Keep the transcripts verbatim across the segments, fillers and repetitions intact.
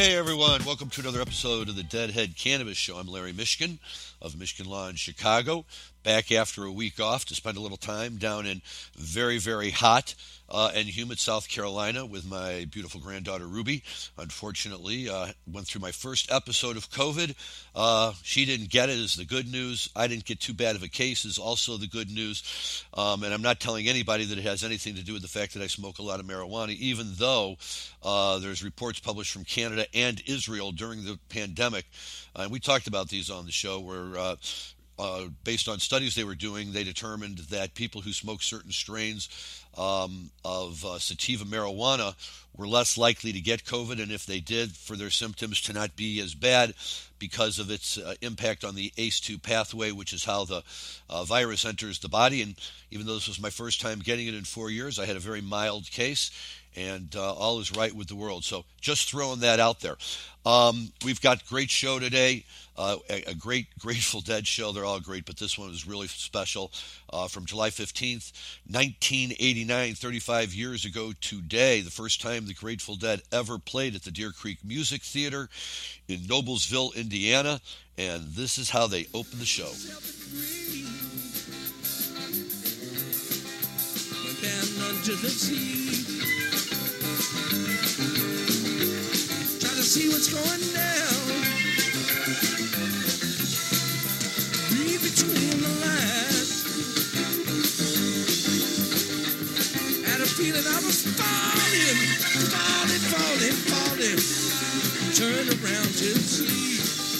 Hey everyone, welcome to another episode of the Deadhead Cannabis Show. I'm Larry Mishkin of Mishkin Law in Chicago, back after a week off to spend a little time down in very, very hot uh, and humid South Carolina with my beautiful granddaughter Ruby. Unfortunately, uh, went through my first episode of COVID. Uh, she didn't get it is the good news. I didn't get too bad of a case is also the good news. Um, and I'm not telling anybody that it has anything to do with the fact that I smoke a lot of marijuana, even though uh, there's reports published from Canada and Israel during the pandemic. Uh, and we talked about these on the show where uh, uh, based on studies they were doing, they determined that people who smoke certain strains um, of uh, sativa marijuana were less likely to get COVID, and if they did, for their symptoms to not be as bad because of its uh, impact on the A C E two pathway, which is how the uh, virus enters the body. And even though this was my first time getting it in four years, I had a very mild case, and uh, all is right with the world. So just throwing that out there. Um, we've got a great show today, uh, a, a great Grateful Dead show. They're all great, but this one is really special. Uh, from July fifteenth, nineteen eighty-nine, thirty-five years ago today, the first time the Grateful Dead ever played at the Deer Creek Music Theater in Noblesville, Indiana, and this is how they opened the show. Went down unto the sea. Try to see what's going down. Read between the lines. Had a feeling I was falling, falling, falling, falling. Turn around to see.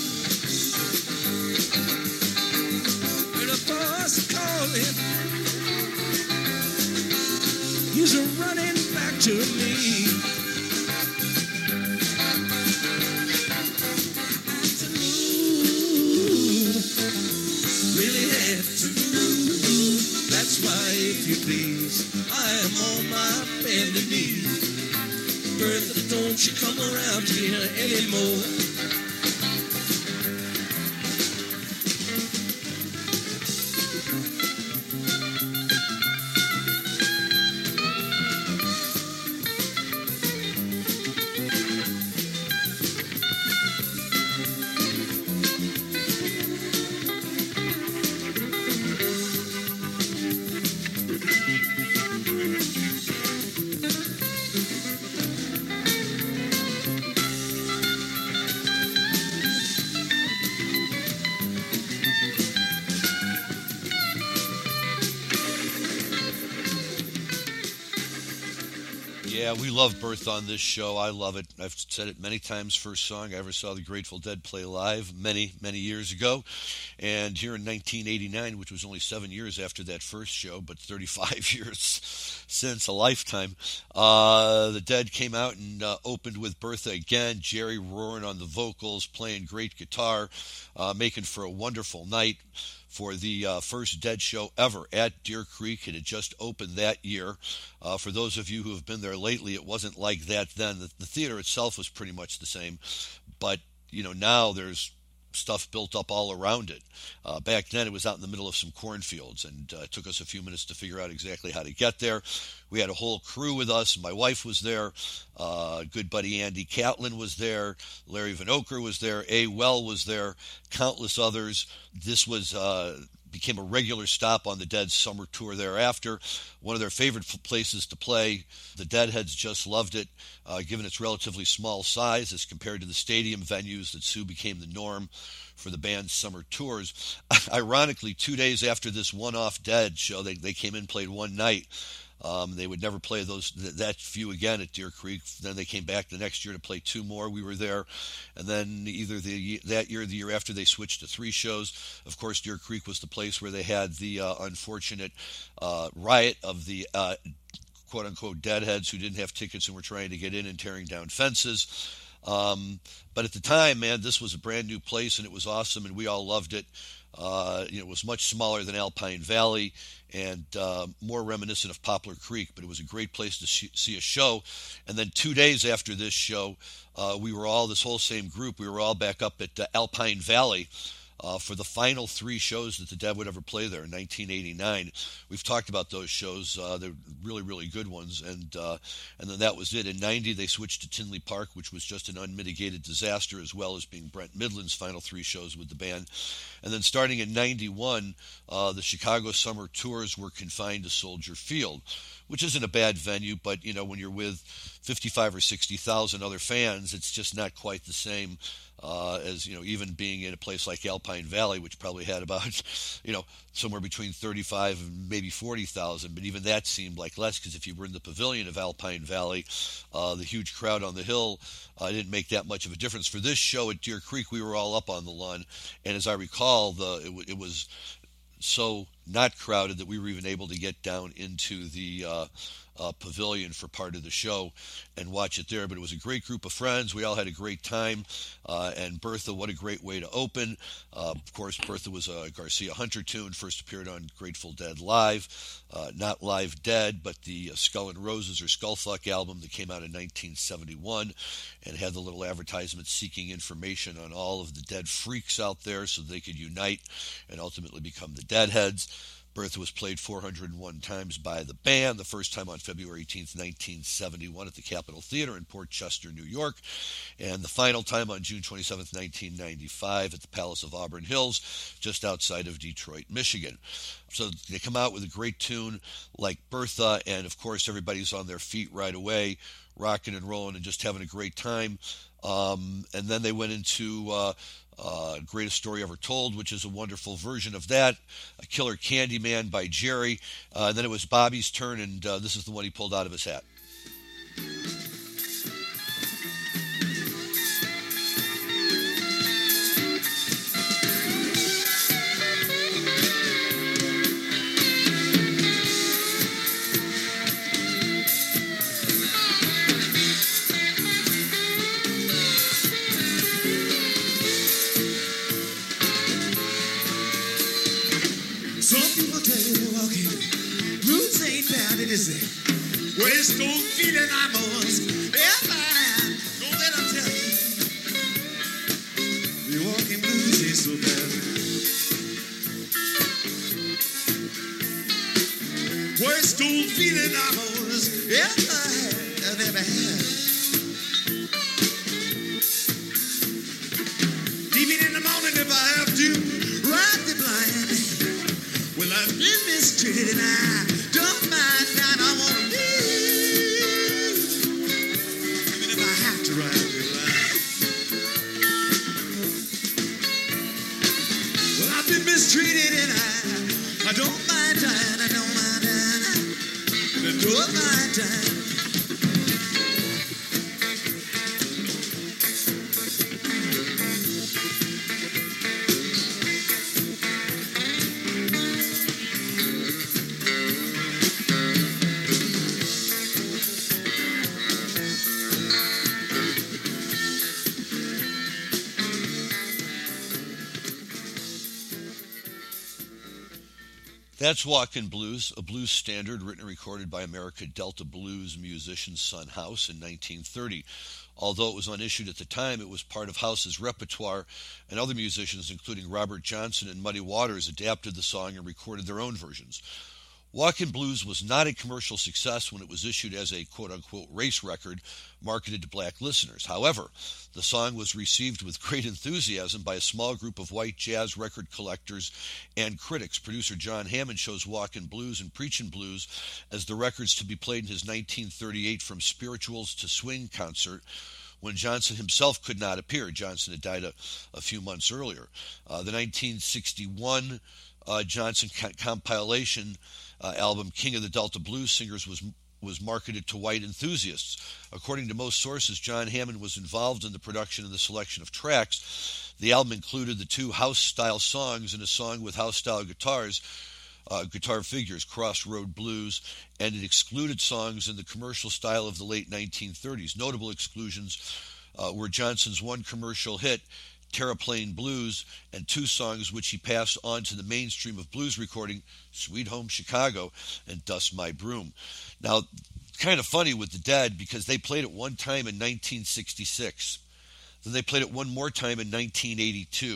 Heard a voice calling. He's running back to me. Really had to do. That's why, if you please, I am on my bended knees. Bertha, don't you come around here anymore. Yeah, we love Bertha on this show. I love it. I've said it many times. First song I ever saw the Grateful Dead play live many, many years ago. And here in nineteen eighty-nine, which was only seven years after that first show, but thirty-five years since, a lifetime, uh, the Dead came out and uh, opened with Bertha again. Jerry roaring on the vocals, playing great guitar, uh, making for a wonderful night for the uh, first Dead show ever at Deer Creek. It had just opened that year. Uh, for those of you who have been there lately, it wasn't like that then. The, the theater itself was pretty much the same, but you know now there's stuff built up all around it. Uh, back then, it was out in the middle of some cornfields, and uh, it took us a few minutes to figure out exactly how to get there. We had a whole crew with us. My wife was there. Uh, good buddy Andy Catlin was there. Larry Van Oker was there. A. Well was there. Countless others. This was uh, became a regular stop on the Dead's summer tour thereafter. One of their favorite places to play. The Deadheads just loved it, uh, given its relatively small size as compared to the stadium venues that soon became the norm for the band's summer tours. Ironically, two days after this one-off Dead show, they, they came in, played one night. Um, they would never play those that few again at Deer Creek. Then they came back the next year to play two more. We were there. And then either the that year or the year after, they switched to three shows. Of course, Deer Creek was the place where they had the uh, unfortunate uh, riot of the uh, quote-unquote deadheads who didn't have tickets and were trying to get in and tearing down fences. Um, but at the time, man, this was a brand new place, and it was awesome, and we all loved it. Uh, you know, it was much smaller than Alpine Valley and uh, more reminiscent of Poplar Creek, but it was a great place to sh- see a show. And then two days after this show, uh, we were all, this whole same group, we were all back up at uh, Alpine Valley uh, for the final three shows that the Dead would ever play there in nineteen eighty-nine. We've talked about those shows. Uh, they're really, really good ones. And uh, and then that was it. In ninety, they switched to Tinley Park, which was just an unmitigated disaster, as well as being Brent Midland's final three shows with the band. And then starting in ninety-one, uh, the Chicago summer tours were confined to Soldier Field, which isn't a bad venue, but, you know, when you're with fifty-five or sixty thousand other fans, it's just not quite the same uh, as, you know, even being in a place like Alpine Valley, which probably had about, you know, somewhere between thirty-five and maybe forty thousand. But even that seemed like less, because if you were in the pavilion of Alpine Valley, uh, the huge crowd on the hill uh, didn't make that much of a difference. For this show at Deer Creek, we were all up on the lawn. And as I recall, the it, w- it was so not crowded that we were even able to get down into the uh, uh, pavilion for part of the show and watch it there. But it was a great group of friends. We all had a great time. Uh, and Bertha, what a great way to open. Uh, of course, Bertha was a Garcia Hunter tune, first appeared on Grateful Dead Live. Uh, not Live Dead, but the uh, Skull and Roses or Skullfuck album that came out in nineteen seventy-one and had the little advertisement seeking information on all of the dead freaks out there so they could unite and ultimately become the Deadheads. Bertha was played four hundred one times by the band, the first time on February eighteenth, nineteen seventy-one at the Capitol Theater in Port Chester, New York, and the final time on June twenty-seventh, nineteen ninety-five at the Palace of Auburn Hills, just outside of Detroit, Michigan. So they come out with a great tune like Bertha, and of course everybody's on their feet right away, rocking and rolling and just having a great time. Um, and then they went into uh, uh, Greatest Story Ever Told, which is a wonderful version of that, a Killer Candyman by Jerry. Uh, and then it was Bobby's turn, and uh, this is the one he pulled out of his hat. West Coast feeling I'm almost airline. Don't let them tell you the walking blues is so bad. West Coast feeling I'm almost airline I never had. Even in the morning if I have to ride the blind. Well, I've been mistreated and I don't mind that I want to live. Mistreated and I, I don't mind dying, I don't mind dying, I don't mind dying. That's Walkin' Blues, a blues standard written and recorded by America Delta blues musician Son House in nineteen thirty. Although it was unissued at the time, it was part of House's repertoire, and other musicians, including Robert Johnson and Muddy Waters, adapted the song and recorded their own versions. Walkin' Blues was not a commercial success when it was issued as a quote-unquote race record marketed to black listeners. However, the song was received with great enthusiasm by a small group of white jazz record collectors and critics. Producer John Hammond chose Walkin' Blues and Preachin' Blues as the records to be played in his nineteen thirty-eight From Spirituals to Swing concert, when Johnson himself could not appear. Johnson had died a, a few months earlier. Uh, the nineteen sixty-one uh, Johnson co- compilation Uh, album King of the Delta Blues Singers was was marketed to white enthusiasts. According to most sources, John Hammond was involved in the production and the selection of tracks. The album included the two house-style songs and a song with house-style guitars, uh, guitar figures, Crossroad Blues, and it excluded songs in the commercial style of the late nineteen thirties. Notable exclusions uh, were Johnson's one commercial hit, Terraplane Blues, and two songs which he passed on to the mainstream of blues recording, Sweet Home Chicago and Dust My Broom. Now, kind of funny with the Dead, because they played it one time in nineteen sixty-six. Then they played it one more time in nineteen eighty-two.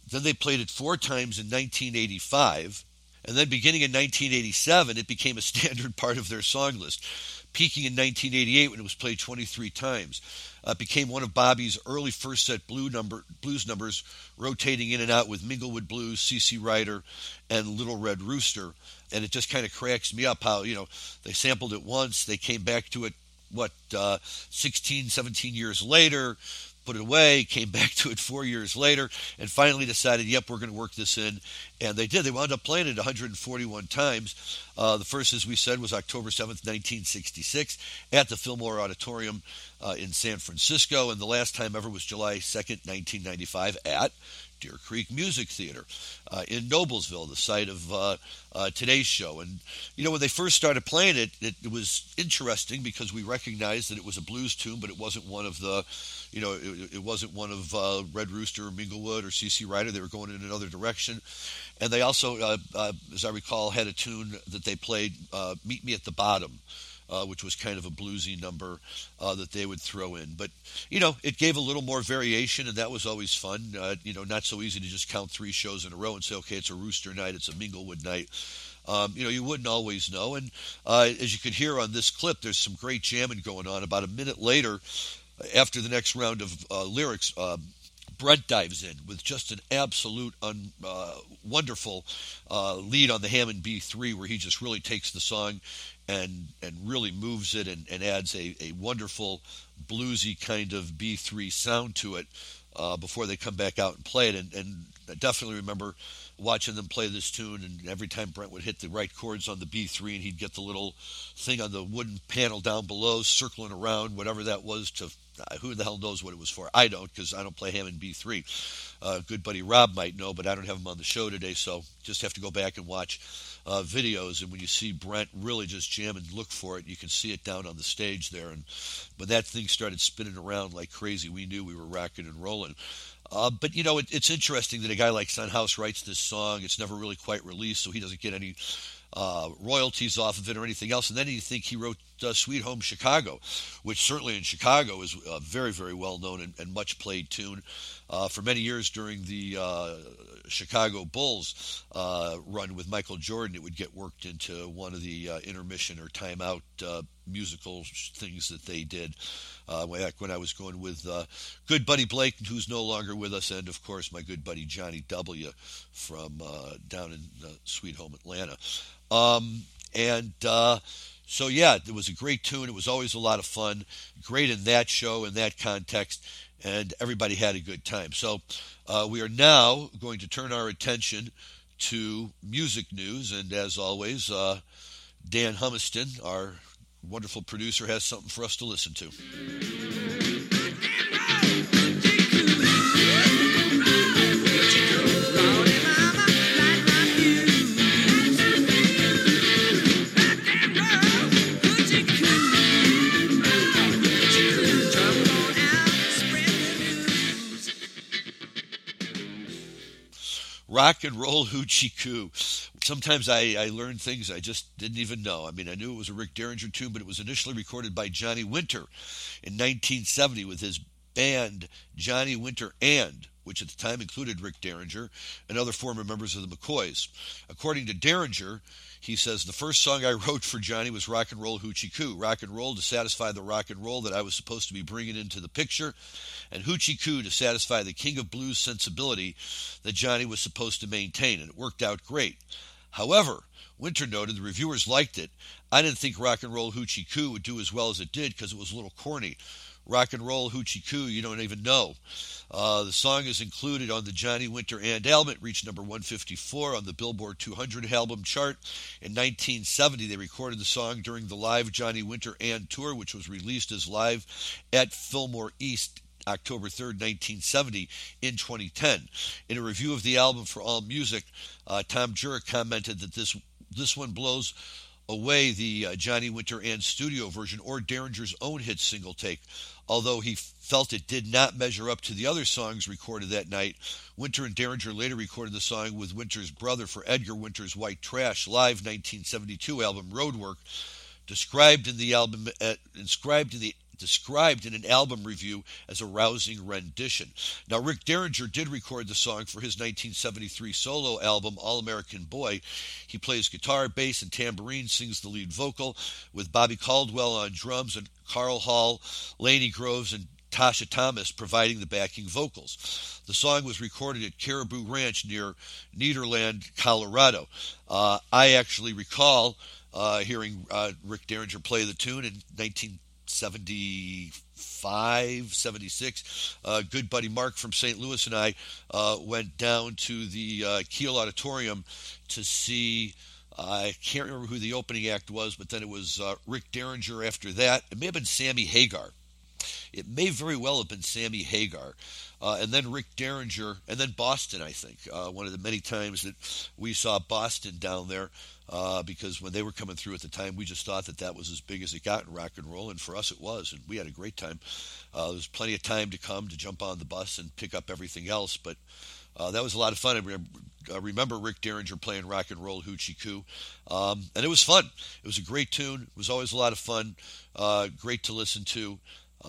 Then they played it four times in nineteen eighty-five. And then beginning in nineteen eighty-seven, it became a standard part of their song list, peaking in nineteen eighty-eight when it was played twenty-three times. Uh, it became one of Bobby's early first-set blue number, blues numbers, rotating in and out with Minglewood Blues, C C Rider, and Little Red Rooster. And it just kind of cracks me up how, you know, they sampled it once, they came back to it, what, uh, sixteen, seventeen years later, put it away, came back to it four years later, and finally decided, yep, we're going to work this in. And they did. They wound up playing it one hundred forty-one times. Uh, the first, as we said, was October seventh, nineteen sixty-six, at the Fillmore Auditorium uh, in San Francisco. And the last time ever was July second, nineteen ninety-five, at Deer Creek Music Theater uh, in Noblesville, the site of uh, uh, today's show. And, you know, when they first started playing it, it, it was interesting because we recognized that it was a blues tune, but it wasn't one of the, you know, it, it wasn't one of uh, Red Rooster or Minglewood or C C Rider. They were going in another direction. And they also, uh, uh, as I recall, had a tune that they played, uh, Meet Me at the Bottom, Uh, which was kind of a bluesy number uh, that they would throw in. But, you know, it gave a little more variation, and that was always fun. Uh, you know, not so easy to just count three shows in a row and say, okay, it's a Rooster night, it's a Minglewood night. Um, you know, you wouldn't always know. And uh, as you could hear on this clip, there's some great jamming going on. About a minute later, after the next round of uh, lyrics, uh, Brent dives in with just an absolute un, uh, wonderful uh, lead on the Hammond B three, where he just really takes the song and and really moves it and, and adds a, a wonderful bluesy kind of B three sound to it uh, before they come back out and play it. And, and I definitely remember watching them play this tune, and every time Brent would hit the right chords on the B three, and he'd get the little thing on the wooden panel down below circling around, whatever that was, to uh, who the hell knows what it was for. I don't, because I don't play Hammond B three. Uh, good buddy Rob might know, but I don't have him on the show today, so just have to go back and watch uh, videos. And when you see Brent really just jam and look for it, you can see it down on the stage there. And when that thing started spinning around like crazy, we knew we were rocking and rolling. Uh, but, you know, it, it's interesting that a guy like Son House writes this song. It's never really quite released, so he doesn't get any uh, royalties off of it or anything else. And then you think he wrote uh, Sweet Home Chicago, which certainly in Chicago is a very, very well-known and, and much-played tune. Uh, for many years during the uh, Chicago Bulls uh, run with Michael Jordan, it would get worked into one of the uh, intermission or timeout uh, musical things that they did. Uh, back when I was going with uh, good buddy Blake, who's no longer with us, and of course my good buddy Johnny W. from uh, down in uh, Sweet Home Atlanta. Um, and uh, so yeah, it was a great tune. It was always a lot of fun. Great in that show, in that context, and everybody had a good time. So uh, we are now going to turn our attention to music news, and as always, uh, Dan Humiston, our wonderful producer, has something for us to listen to. Rock and Roll Hoochie Coo. Sometimes I, I learn things I just didn't even know. I mean, I knew it was a Rick Derringer tune, but it was initially recorded by Johnny Winter in nineteen seventy with his band Johnny Winter and, which at the time included Rick Derringer and other former members of the McCoys. According to Derringer, he says, the first song I wrote for Johnny was Rock and Roll Hoochie Coo. Rock and roll to satisfy the rock and roll that I was supposed to be bringing into the picture, and Hoochie Coo to satisfy the king of blues sensibility that Johnny was supposed to maintain, and it worked out great. However, Winter noted the reviewers liked it. I didn't think Rock and Roll Hoochie Coo would do as well as it did because it was a little corny. Rock and Roll Hoochie Coo, you don't even know. Uh, the song is included on the Johnny Winter and album. It reached number one fifty-four on the Billboard two hundred album chart. In nineteen seventy, they recorded the song during the live Johnny Winter and tour, which was released as live at Fillmore East October third, nineteen seventy, in twenty ten. In a review of the album for AllMusic, uh, Tom Jurek commented that this this one blows away the uh, Johnny Winter and studio version or Derringer's own hit single take. Although he felt it did not measure up to the other songs recorded that night, Winter and Derringer later recorded the song with Winter's brother for Edgar Winter's White Trash live nineteen seventy-two album Roadwork. Described in the album, uh, inscribed in the described in an album review as a rousing rendition. Now, Rick Derringer did record the song for his nineteen seventy-three solo album, All American Boy. He plays guitar, bass, and tambourine, sings the lead vocal, with Bobby Caldwell on drums and Carl Hall, Laney Groves, and Tasha Thomas providing the backing vocals. The song was recorded at Caribou Ranch near Nederland, Colorado. Uh, I actually recall uh, hearing uh, Rick Derringer play the tune in nineteen seventy-five, seventy-six. Uh, good buddy Mark from Saint Louis and I uh, went down to the uh, Kiel Auditorium to see, uh, I can't remember who the opening act was, but then it was uh, Rick Derringer after that. It may have been Sammy Hagar. It may very well have been Sammy Hagar. Uh, and then Rick Derringer, and then Boston, I think. Uh, one of the many times that we saw Boston down there, uh, because when they were coming through at the time, we just thought that that was as big as it got in rock and roll, and for us it was, and we had a great time. Uh, there was plenty of time to come to jump on the bus and pick up everything else, but uh, that was a lot of fun. I remember, I remember Rick Derringer playing Rock and Roll Hoochie Coo, um, and it was fun. It was a great tune. It was always a lot of fun, uh, great to listen to.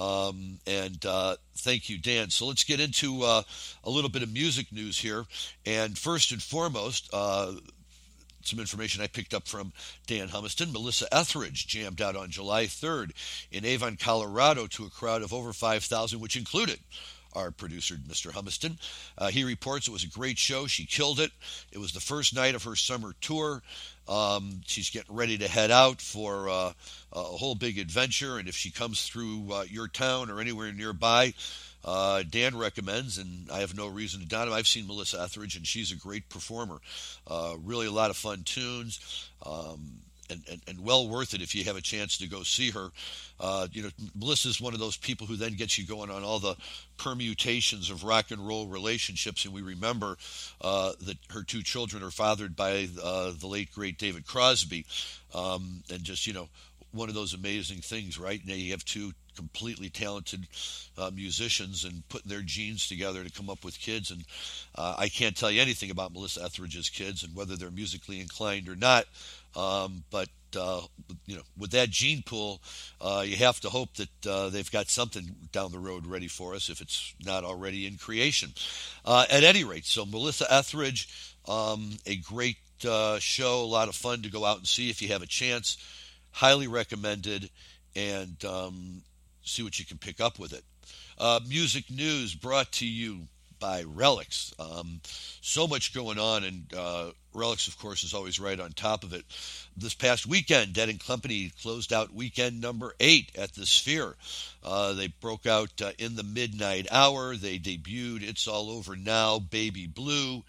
Um, and uh, thank you, Dan. So let's get into uh, a little bit of music news here. And first and foremost, uh, some information I picked up from Dan Humiston. Melissa Etheridge jammed out on July third in Avon, Colorado to a crowd of over five thousand, which included our producer, Mister Humiston. Uh, he reports it was a great show. She killed it. It was the first night of her summer tour. Um, she's getting ready to head out for uh, a whole big adventure, and if she comes through uh, your town or anywhere nearby, uh, Dan recommends, and I have no reason to doubt him. I've seen Melissa Etheridge, and she's a great performer. Uh, really a lot of fun tunes, um, and, and, and well worth it if you have a chance to go see her. Uh, you know, Melissa's one of those people who then gets you going on all the permutations of rock and roll relationships, and we remember uh, that her two children are fathered by uh, the late, great David Crosby, um, and just, you know, one of those amazing things, right? Now you have two completely talented uh, musicians and putting their genes together to come up with kids, and uh, I can't tell you anything about Melissa Etheridge's kids and whether they're musically inclined or not, um, but Uh, you know, with that gene pool, uh, you have to hope that uh, they've got something down the road ready for us if it's not already in creation. Uh, at any rate, so Melissa Etheridge, um, a great uh, show, a lot of fun to go out and see if you have a chance. Highly recommended, and um, see what you can pick up with it. Uh, music news brought to you by Relics. Um, so much going on, and uh, Relics, of course, is always right on top of it. This past weekend, Dead and Company closed out weekend number eight at the Sphere. Uh, they broke out uh, in the midnight hour. They debuted It's All Over Now, Baby Blue.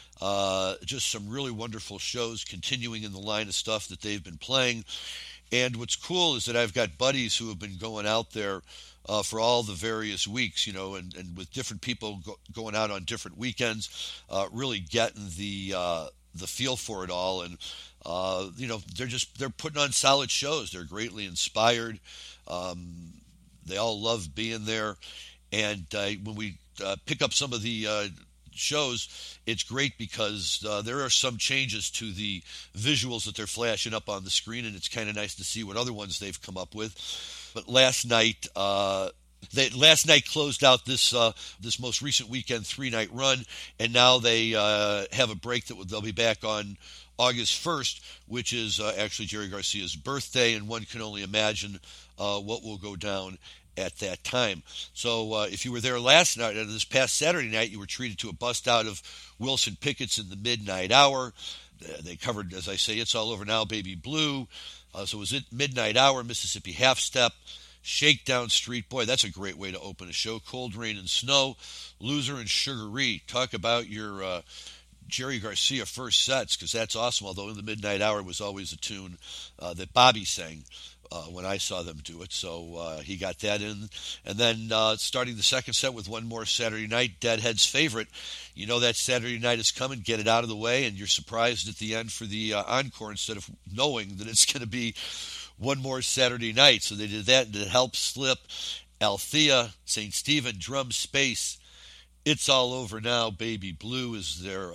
Uh, just some really wonderful shows continuing in the line of stuff that they've been playing. And what's cool is that I've got buddies who have been going out there Uh, for all the various weeks, you know, and, and with different people go, going out on different weekends, uh, really getting the uh, the feel for it all. And, uh, you know, they're just, they're putting on solid shows. They're greatly inspired. Um, they all love being there. And uh, when we uh, pick up some of the uh, shows, it's great because uh, there are some changes to the visuals that they're flashing up on the screen, and it's kind of nice to see what other ones they've come up with. But last night, uh, they, last night closed out this uh, this most recent weekend three-night run, and now they uh, have a break that they'll be back on August first, which is uh, actually Jerry Garcia's birthday, and one can only imagine uh, what will go down at that time. So uh, if you were there last night, or this past Saturday night, you were treated to a bust out of Wilson Pickett's In the Midnight Hour. They covered, as I say, It's All Over Now, Baby Blue. Uh, so it was at Midnight Hour, Mississippi Half Step, Shakedown Street. Boy, that's a great way to open a show. Cold Rain and Snow, Loser and Sugaree. Talk about your uh, Jerry Garcia first sets, because that's awesome, although In the Midnight Hour was always a tune uh, that Bobby sang uh, when I saw them do it. So uh, he got that in. And then uh, starting the second set with One More Saturday Night, Deadhead's Favorite. You know that Saturday night is coming, get it out of the way, and you're surprised at the end for the uh, encore instead of knowing that it's going to be One More Saturday Night. So they did that, and it helped slip Althea, Saint Stephen, Drum Space, It's All Over Now, Baby Blue is their uh,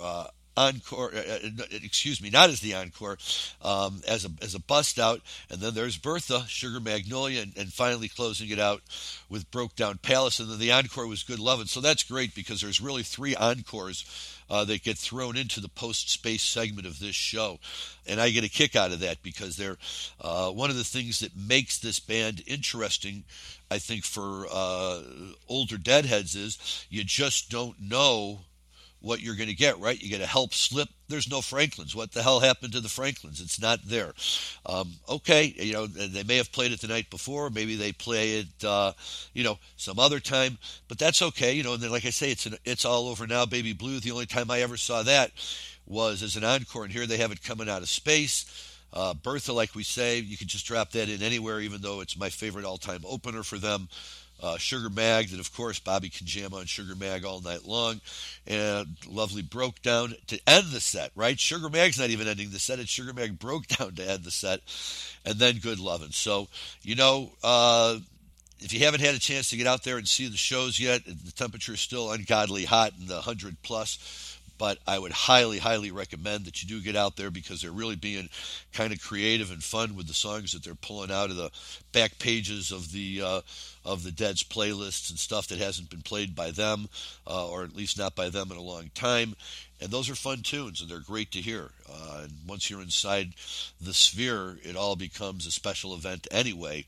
encore, uh, excuse me, not as the encore, um, as a as a bust out, and then there's Bertha, Sugar Magnolia, and, and finally closing it out with Broke Down Palace, and then the encore was Good Lovin'. So that's great because there's really three encores uh, that get thrown into the post-space segment of this show, and I get a kick out of that because they're uh, one of the things that makes this band interesting, I think, for uh, older Deadheads is you just don't know what you're going to get, right? You get a Help Slip. There's no Franklins. What the hell happened to the Franklins? It's not there. Um, okay, you know, they may have played it the night before. Maybe they play it, uh, you know, some other time. But that's okay, you know. And then, like I say, it's an, it's all over now, Baby Blue. The only time I ever saw that was as an encore, and here they have it coming out of space. Uh, Bertha, like we say, you can just drop that in anywhere, even though it's my favorite all-time opener for them. Uh, Sugar Mag, that of course Bobby can jam on Sugar Mag all night long, and lovely Broke Down to end the set, right? Sugar Mag's not even ending the set, it's Sugar Mag Broke Down to end the set, and then Good Lovin'. So, you know, uh, if you haven't had a chance to get out there and see the shows yet, the temperature is still ungodly hot in the one hundred plus, but I would highly, highly recommend that you do get out there because they're really being kind of creative and fun with the songs that they're pulling out of the back pages of the uh, of the Dead's playlists and stuff that hasn't been played by them, uh, or at least not by them in a long time. And those are fun tunes, and they're great to hear. Uh, and once you're inside the sphere, it all becomes a special event anyway.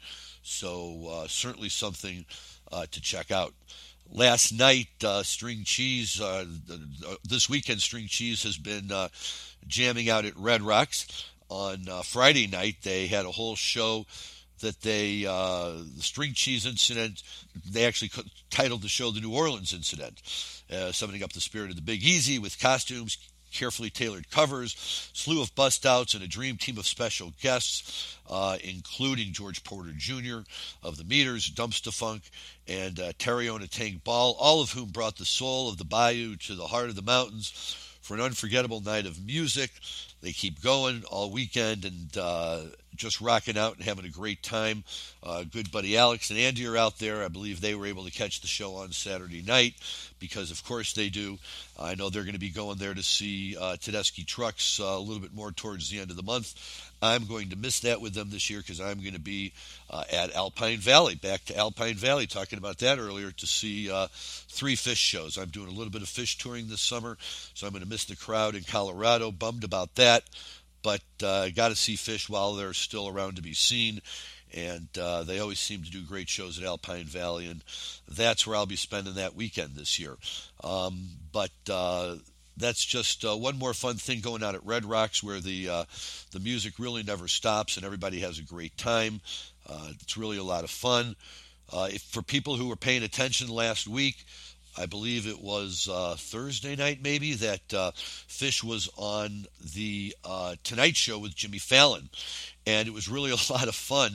So uh, certainly something uh, to check out. Last night, uh, String Cheese, uh, this weekend, String Cheese has been uh, jamming out at Red Rocks. On uh, Friday night, they had a whole show that they, uh, the String Cheese Incident, they actually titled the show The New Orleans Incident, uh, summoning up the spirit of the Big Easy with costumes, carefully tailored covers, slew of bust-outs, and a dream team of special guests, uh, including George Porter Junior of the Meters, Dumpster Funk, and uh, Terry Onatang Ball, all of whom brought the soul of the bayou to the heart of the mountains for an unforgettable night of music. They keep going all weekend and uh, just rocking out and having a great time. Uh, good buddy Alex and Andy are out there. I believe they were able to catch the show on Saturday night because, of course, they do. I know they're going to be going there to see uh, Tedeschi Trucks uh, a little bit more towards the end of the month. I'm going to miss that with them this year because I'm going to be uh, at Alpine Valley, back to Alpine Valley, talking about that earlier, to see uh, three Fish shows. I'm doing a little bit of Fish touring this summer, so I'm going to miss the crowd in Colorado. Bummed about that, but uh, got to see Fish while they're still around to be seen. And uh, they always seem to do great shows at Alpine Valley, and that's where I'll be spending that weekend this year. Um, but uh, that's just uh, one more fun thing going on at Red Rocks, where the uh, the music really never stops and everybody has a great time. Uh, it's really a lot of fun. Uh, if, for people who were paying attention last week, I believe it was uh, Thursday night maybe, that uh, Fish was on the uh, Tonight Show with Jimmy Fallon. And it was really a lot of fun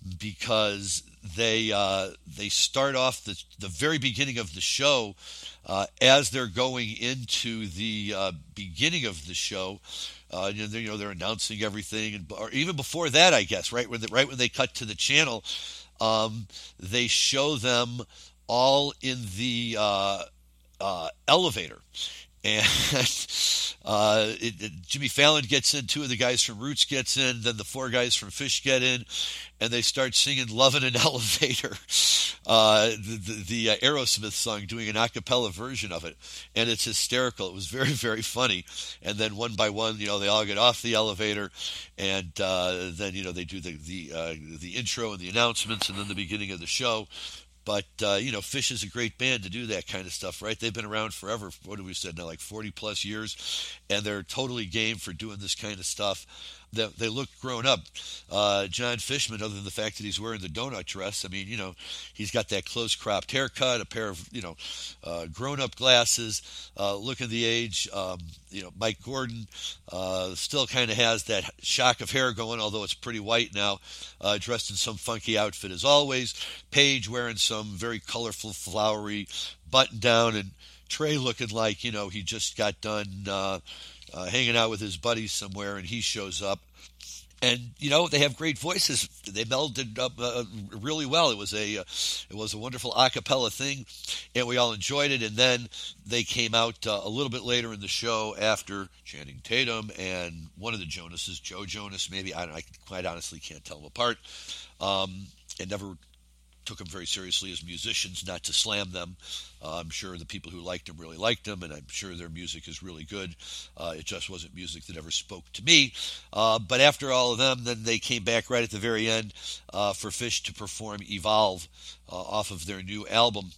because they uh, they start off the, the very beginning of the show uh, as they're going into the uh, beginning of the show. Uh, you know, they're, you know, they're announcing everything, and or even before that, I guess, right when they, right when they cut to the channel, um, they show them all in the uh, uh, elevator. And uh, it, it, Jimmy Fallon gets in, two of the guys from Roots gets in, then the four guys from Fish get in, and they start singing Love in an Elevator, uh, the, the, the uh, Aerosmith song, doing an a cappella version of it. And it's hysterical. It was very, very funny. And then one by one, you know, they all get off the elevator, and uh, then, you know, they do the, the, uh, the intro and the announcements, and then the beginning of the show. But, uh, you know, Fish is a great band to do that kind of stuff, right? They've been around forever. What have we said now, like forty plus years? And they're totally game for doing this kind of stuff. They, they look grown up. Uh, John Fishman, other than the fact that he's wearing the donut dress, I mean, you know, he's got that close-cropped haircut, a pair of, you know, uh, grown-up glasses, uh, looking the age. Um, you know, Mike Gordon uh, still kind of has that shock of hair going, although it's pretty white now, uh, dressed in some funky outfit as always. Page wearing some very colorful, flowery button-down, and Trey looking like, you know, he just got done uh, uh, hanging out with his buddies somewhere, and he shows up. And you know they have great voices. They melded up uh, really well. It was a uh, it was a wonderful a cappella thing, and we all enjoyed it. And then they came out uh, a little bit later in the show after Channing Tatum and one of the Jonases, Joe Jonas, maybe I don't. I quite honestly can't tell them apart. Um, and never took them very seriously as musicians, not to slam them. Uh, I'm sure the people who liked them really liked them, and I'm sure their music is really good. Uh, it just wasn't music that ever spoke to me. Uh, but after all of them, then they came back right at the very end uh, for Phish to perform Evolve uh, off of their new album.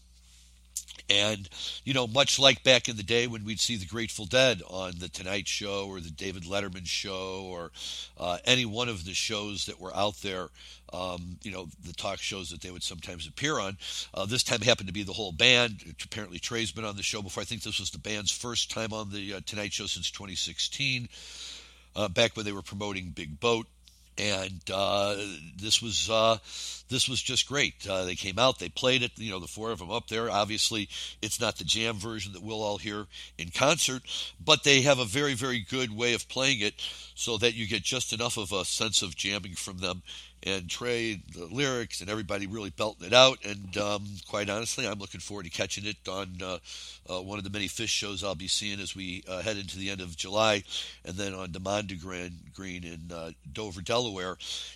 And, you know, much like back in the day when we'd see the Grateful Dead on The Tonight Show or the David Letterman Show or uh, any one of the shows that were out there, um, you know, the talk shows that they would sometimes appear on. Uh, this time happened to be the whole band. Apparently Trey's been on the show before. I think this was the band's first time on the uh, Tonight Show since twenty sixteen, uh, back when they were promoting Big Boat. And uh, this was uh, this was just great. Uh, they came out, they played it. You know, the four of them up there. Obviously, it's not the jam version that we'll all hear in concert, but they have a very, very good way of playing it, so that you get just enough of a sense of jamming from them. And Trey, the lyrics, and everybody really belting it out. And um, quite honestly, I'm looking forward to catching it on uh, uh, one of the many Phish shows I'll be seeing as we uh, head into the end of July, and then on Demanda Green in uh, Dover, Delaware,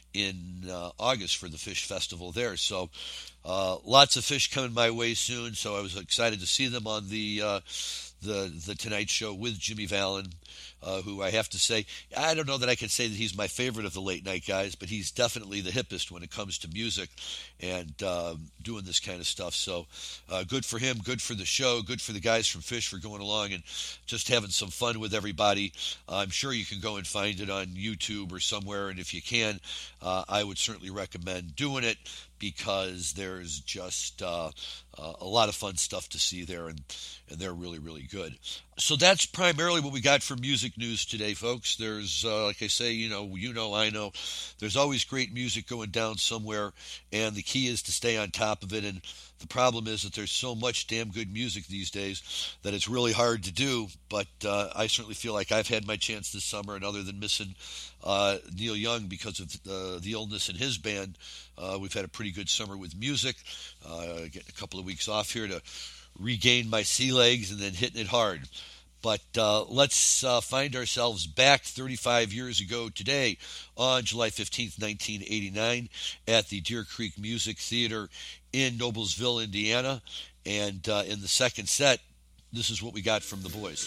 in uh, August for the Phish Festival there. So uh, lots of Phish coming my way soon. So I was excited to see them on the uh, the the Tonight Show with Jimmy Fallon. Uh, who I have to say, I don't know that I can say that he's my favorite of the late night guys, but he's definitely the hippest when it comes to music and uh, doing this kind of stuff. So uh, good for him, good for the show, good for the guys from Phish for going along and just having some fun with everybody. Uh, I'm sure you can go and find it on YouTube or somewhere, and if you can, uh, I would certainly recommend doing it, because there's just uh, uh, a lot of fun stuff to see there, and, and they're really, really good. So that's primarily what we got for music news today, folks. There's, uh, like I say, you know, you know, I know, there's always great music going down somewhere, and the key is to stay on top of it. And the problem is that there's so much damn good music these days that it's really hard to do. But uh, I certainly feel like I've had my chance this summer, and other than missing uh, Neil Young because of uh, the illness in his band, uh, we've had a pretty good summer with music. Uh, getting a couple of weeks off here to regain my sea legs and then hitting it hard. But uh, let's uh, find ourselves back thirty-five years ago today on July fifteenth, nineteen eighty-nine at the Deer Creek Music Theater in Noblesville, Indiana. And uh, in the second set, this is what we got from the boys.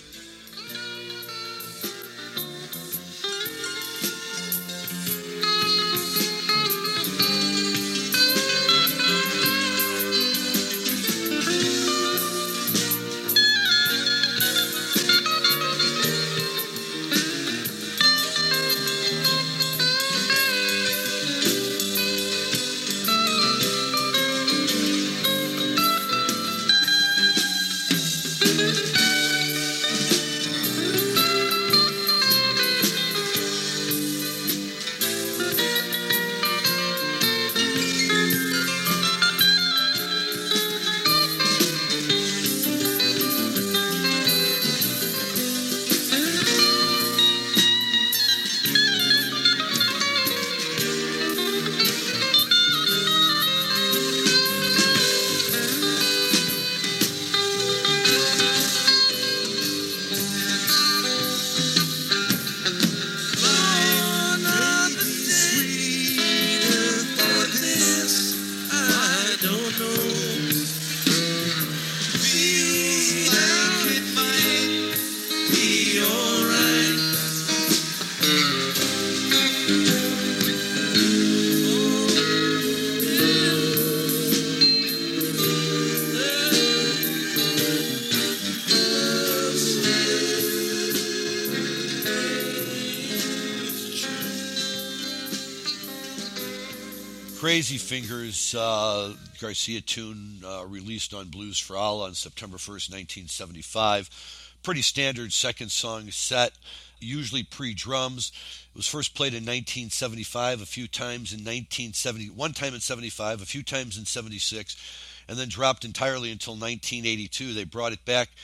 Crazy Fingers, uh, Garcia tune uh, released on Blues for Allah on September first, nineteen seventy-five. Pretty standard second song set, usually pre-drums. It was first played in nineteen seventy-five, a few times in nineteen seventy, one time in seventy-five, a few times in seventy-six, and then dropped entirely until nineteen eighty-two. They brought it back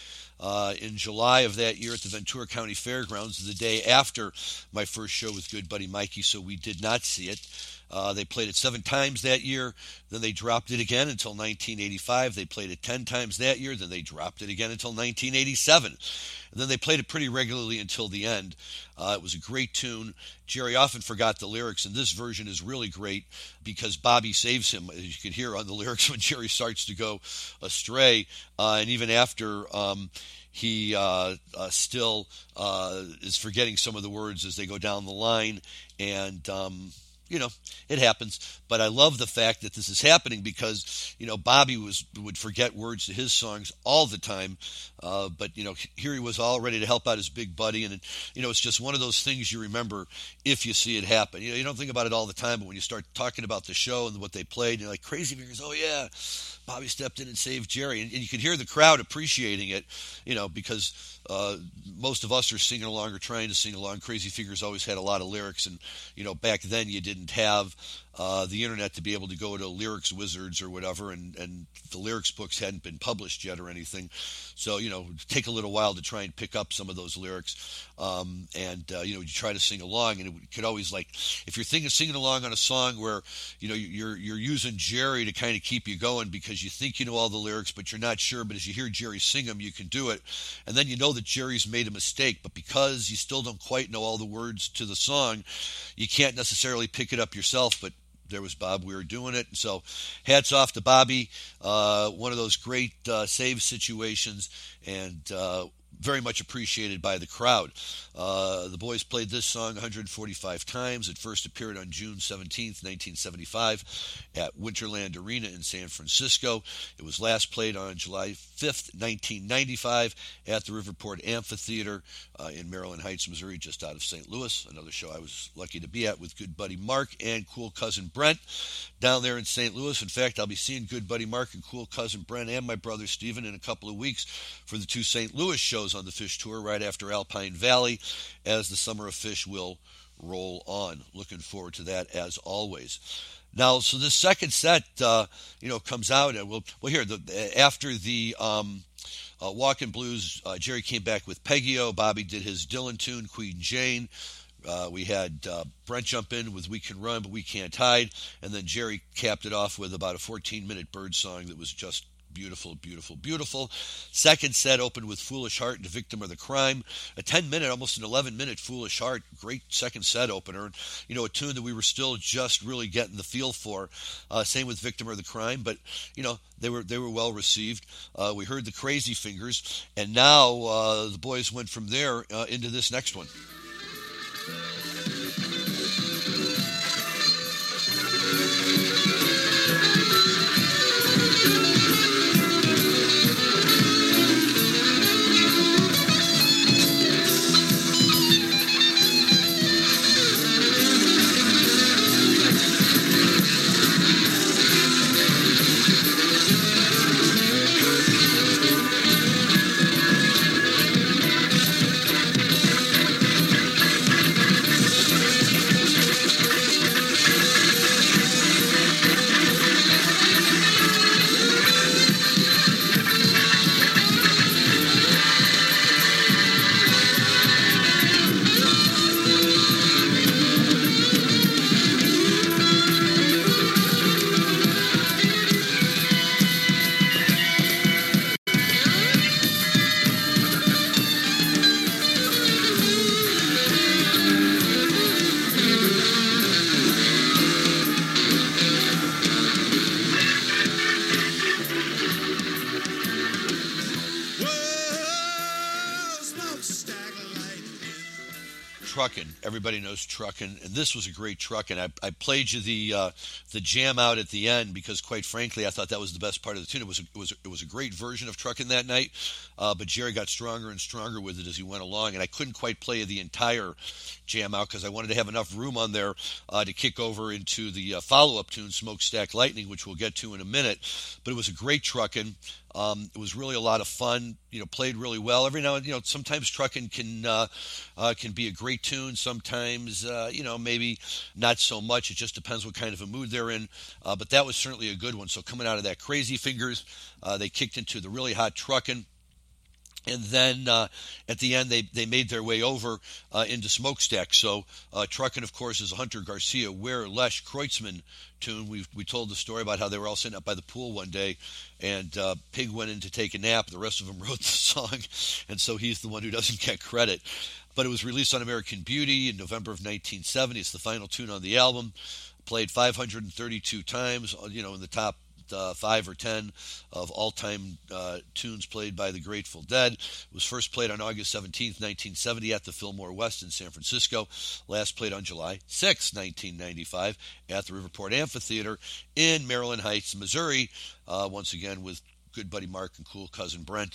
uh, in July of that year at the Ventura County Fairgrounds, the day after my first show with Good Buddy Mikey, so we did not see it. Uh, they played it seven times that year, then they dropped it again until nineteen eighty-five. They played it ten times that year, then they dropped it again until nineteen eighty-seven. And then they played it pretty regularly until the end. Uh, it was a great tune. Jerry often forgot the lyrics, and this version is really great because Bobby saves him, as you can hear on the lyrics when Jerry starts to go astray. Uh, and even after um, he uh, uh, still uh, is forgetting some of the words as they go down the line. And... Um, You know, it happens, but I love the fact that this is happening because, you know, Bobby was would forget words to his songs all the time, uh, but, you know, here he was all ready to help out his big buddy, and, you know, it's just one of those things you remember if you see it happen. You know, you don't think about it all the time, but when you start talking about the show and what they played, you're like, Crazy Fingers, oh, yeah, Bobby stepped in and saved Jerry, and, and you can hear the crowd appreciating it, you know, because uh, most of us are singing along or trying to sing along. Crazy Fingers always had a lot of lyrics, and, you know, back then you didn't have uh, the internet to be able to go to Lyrics Wizards or whatever, and, and the lyrics books hadn't been published yet or anything. So, you know, take a little while to try and pick up some of those lyrics. Um, and, uh, you know, you try to sing along, and it could always, like, if you're thinking, singing along on a song where, you know, you're, you're using Jerry to kind of keep you going because you think you know all the lyrics, but you're not sure, but as you hear Jerry sing them, you can do it. And then you know that Jerry's made a mistake, but because you still don't quite know all the words to the song, you can't necessarily pick it up yourself, but there was Bob Weir doing it. And so hats off to Bobby. Uh, one of those great uh, save situations, and uh, very much appreciated by the crowd. Uh, the boys played this song one hundred forty-five times. It first appeared on June seventeenth, nineteen seventy-five at Winterland Arena in San Francisco. It was last played on July fifth, nineteen ninety-five at the Riverport Amphitheater uh, in Maryland Heights, Missouri, just out of Saint Louis. Another show I was lucky to be at with Good Buddy Mark and Cool Cousin Brent down there in Saint Louis. In fact, I'll be seeing Good Buddy Mark and Cool Cousin Brent and my brother Steven in a couple of weeks for the two Saint Louis shows on the Fish Tour right after Alpine Valley, as the Summer of Fish will roll on. Looking forward to that as always. Now, so this second set, uh, you know, comes out, and we'll, well here, the, after the um, uh, Walkin' Blues, uh, Jerry came back with Peggy-O. Bobby did his Dylan tune, Queen Jane. Uh, we had uh, Brent jump in with We Can Run, But We Can't Hide. And then Jerry capped it off with about a fourteen-minute bird song that was just beautiful, beautiful, beautiful. Second set opened with Foolish Heart and Victim of the Crime. A ten-minute, almost an eleven-minute Foolish Heart. Great second set opener. You know, a tune that we were still just really getting the feel for. Uh, same with Victim of the Crime, but, you know, they were they were well received. Uh, we heard the Crazy Fingers, and now uh, the boys went from there uh, into this next one. Truckin'. Everybody knows Truckin', and this was a great Truckin'. I, I played you the uh, the jam out at the end because, quite frankly, I thought that was the best part of the tune. It was a, it was a, it was a great version of Truckin' that night, uh, but Jerry got stronger and stronger with it as he went along, and I couldn't quite play the entire jam out because I wanted to have enough room on there uh, to kick over into the uh, follow-up tune, Smokestack Lightning, which we'll get to in a minute. But it was a great Truckin'. Um, it was really a lot of fun, you know, played really well. Every now and, you know, sometimes Truckin' can uh, uh, can be a great tune. Sometimes, uh, you know, maybe not so much. It just depends what kind of a mood they're in. Uh, but that was certainly a good one. So coming out of that Crazy Fingers, uh, they kicked into the really hot Truckin'. And then uh, at the end, they, they made their way over uh, into Smokestack. So uh, Truckin', of course, is a Hunter Garcia, Ware, Lesh, Kreutzmann tune. We we told the story about how they were all sitting up by the pool one day, and uh, Pig went in to take a nap. The rest of them wrote the song, and so he's the one who doesn't get credit. But it was released on American Beauty in November of nineteen seventy. It's the final tune on the album. Played five hundred thirty-two times, you know, in the top Uh, five or ten of all-time uh, tunes played by the Grateful Dead. It was first played on August seventeenth, nineteen seventy at the Fillmore West in San Francisco. Last played on July sixth, nineteen ninety-five at the Riverport Amphitheater in Maryland Heights, Missouri, uh, once again with good buddy Mark and cool cousin Brent.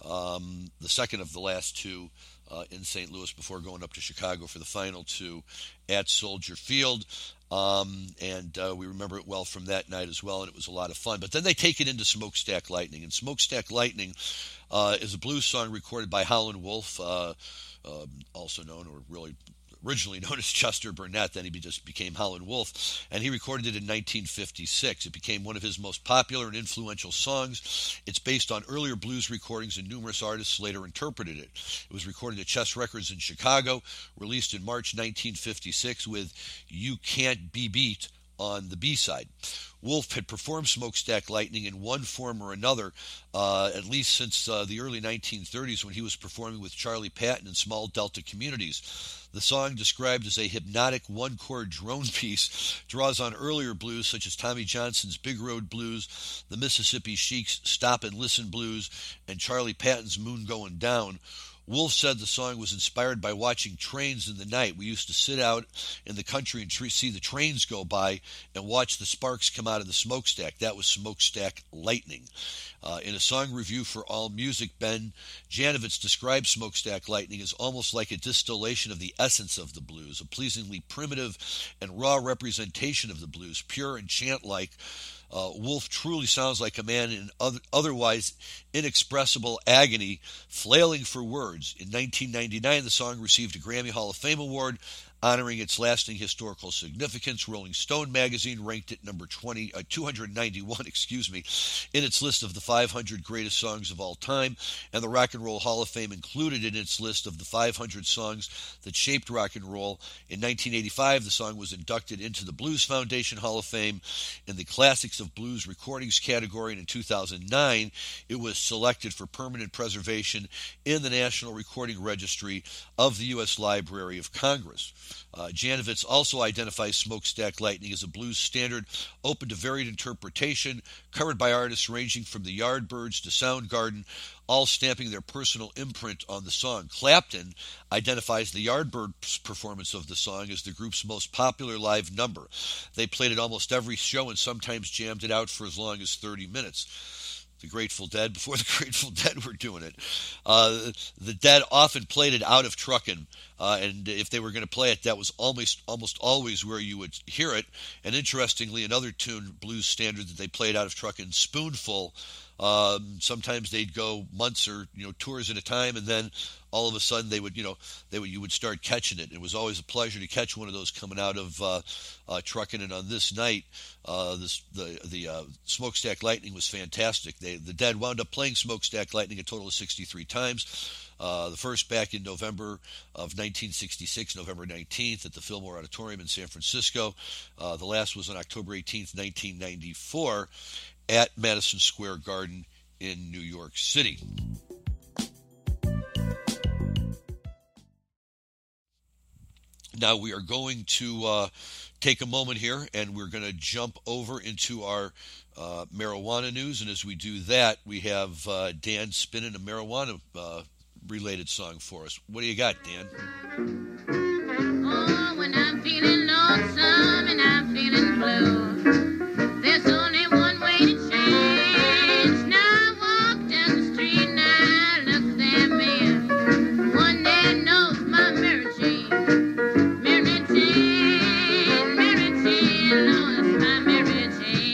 Um, the second of the last two uh, in Saint Louis before going up to Chicago for the final two at Soldier Field. Um, and uh, we remember it well from that night as well, and it was a lot of fun. But then they take it into Smokestack Lightning, and Smokestack Lightning uh, is a blues song recorded by Howlin' Wolf, uh, uh, also known, or really originally known as Chester Burnett. Then he just became Howlin' Wolf, and he recorded it in nineteen fifty-six. It became one of his most popular and influential songs. It's based on earlier blues recordings, and numerous artists later interpreted it. It was recorded at Chess Records in Chicago, released in March nineteen fifty-six with You Can't Be Beat on the B-side. Wolf had performed Smokestack Lightning in one form or another, uh, at least since uh, the early nineteen thirties when he was performing with Charlie Patton in small Delta communities. The song, described as a hypnotic one-chord drone piece, draws on earlier blues such as Tommy Johnson's Big Road Blues, the Mississippi Sheik's Stop and Listen Blues, and Charlie Patton's Moon Going Down. Wolf said the song was inspired by watching trains in the night. We used to sit out in the country and tre- see the trains go by and watch the sparks come out of the smokestack. That was Smokestack Lightning. Uh, in a song review for AllMusic, Ben Janovitz described Smokestack Lightning as almost like a distillation of the essence of the blues, a pleasingly primitive and raw representation of the blues, pure and chant-like. Uh, Wolf truly sounds like a man in other, otherwise inexpressible agony, flailing for words. In nineteen ninety-nine, the song received a Grammy Hall of Fame award, honoring its lasting historical significance. Rolling Stone magazine ranked it number twenty, uh, two hundred ninety-one, excuse me, in its list of the five hundred greatest songs of all time, and the Rock and Roll Hall of Fame included in its list of the five hundred songs that shaped rock and roll. In nineteen eighty-five, the song was inducted into the Blues Foundation Hall of Fame in the Classics of Blues Recordings category, and in two thousand nine, it was selected for permanent preservation in the National Recording Registry of the U S Library of Congress. Uh, Janovitz also identifies Smokestack Lightning as a blues standard open to varied interpretation, covered by artists ranging from the Yardbirds to Soundgarden, all stamping their personal imprint on the song. Clapton identifies the Yardbirds' performance of the song as the group's most popular live number. They played it almost every show and sometimes jammed it out for as long as thirty minutes. The Grateful Dead, before the Grateful Dead were doing it. Uh, the Dead often played it out of Truckin', uh, and if they were going to play it, that was almost almost always where you would hear it. And interestingly, another tune, blues standard that they played out of Truckin', Spoonful. Um, sometimes they'd go months or you know tours at a time, and then all of a sudden they would you know they would you would start catching it. It was always a pleasure to catch one of those coming out of uh, uh, Truckin'. And on this night, uh, this the the uh, Smokestack Lightning was fantastic. They the Dead wound up playing Smokestack Lightning a total of sixty-three times. Uh, the first back in November of nineteen sixty-six, November nineteenth, at the Fillmore Auditorium in San Francisco. Uh, the last was on October eighteenth, nineteen ninety-four, at Madison Square Garden in New York City. Now we are going to uh, take a moment here, and we're going to jump over into our uh, marijuana news. And as we do that, we have uh, Dan spinning a marijuana uh, related song for us. What do you got, Dan? Oh, when I'm feeling lonesome and I'm feeling blue, there's only one way to change. Now I walk down the street and I look at that man, one that knows my Mary Jane. Mary Jane, Mary Jane, knows my Mary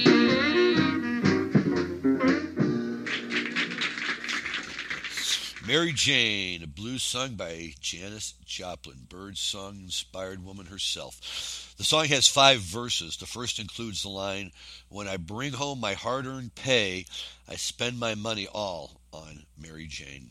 Jane. Mary Jane, a blues sung by Janis Joplin, bird-song-inspired woman herself. The song has five verses. The first includes the line, "When I bring home my hard-earned pay, I spend my money all on Mary Jane."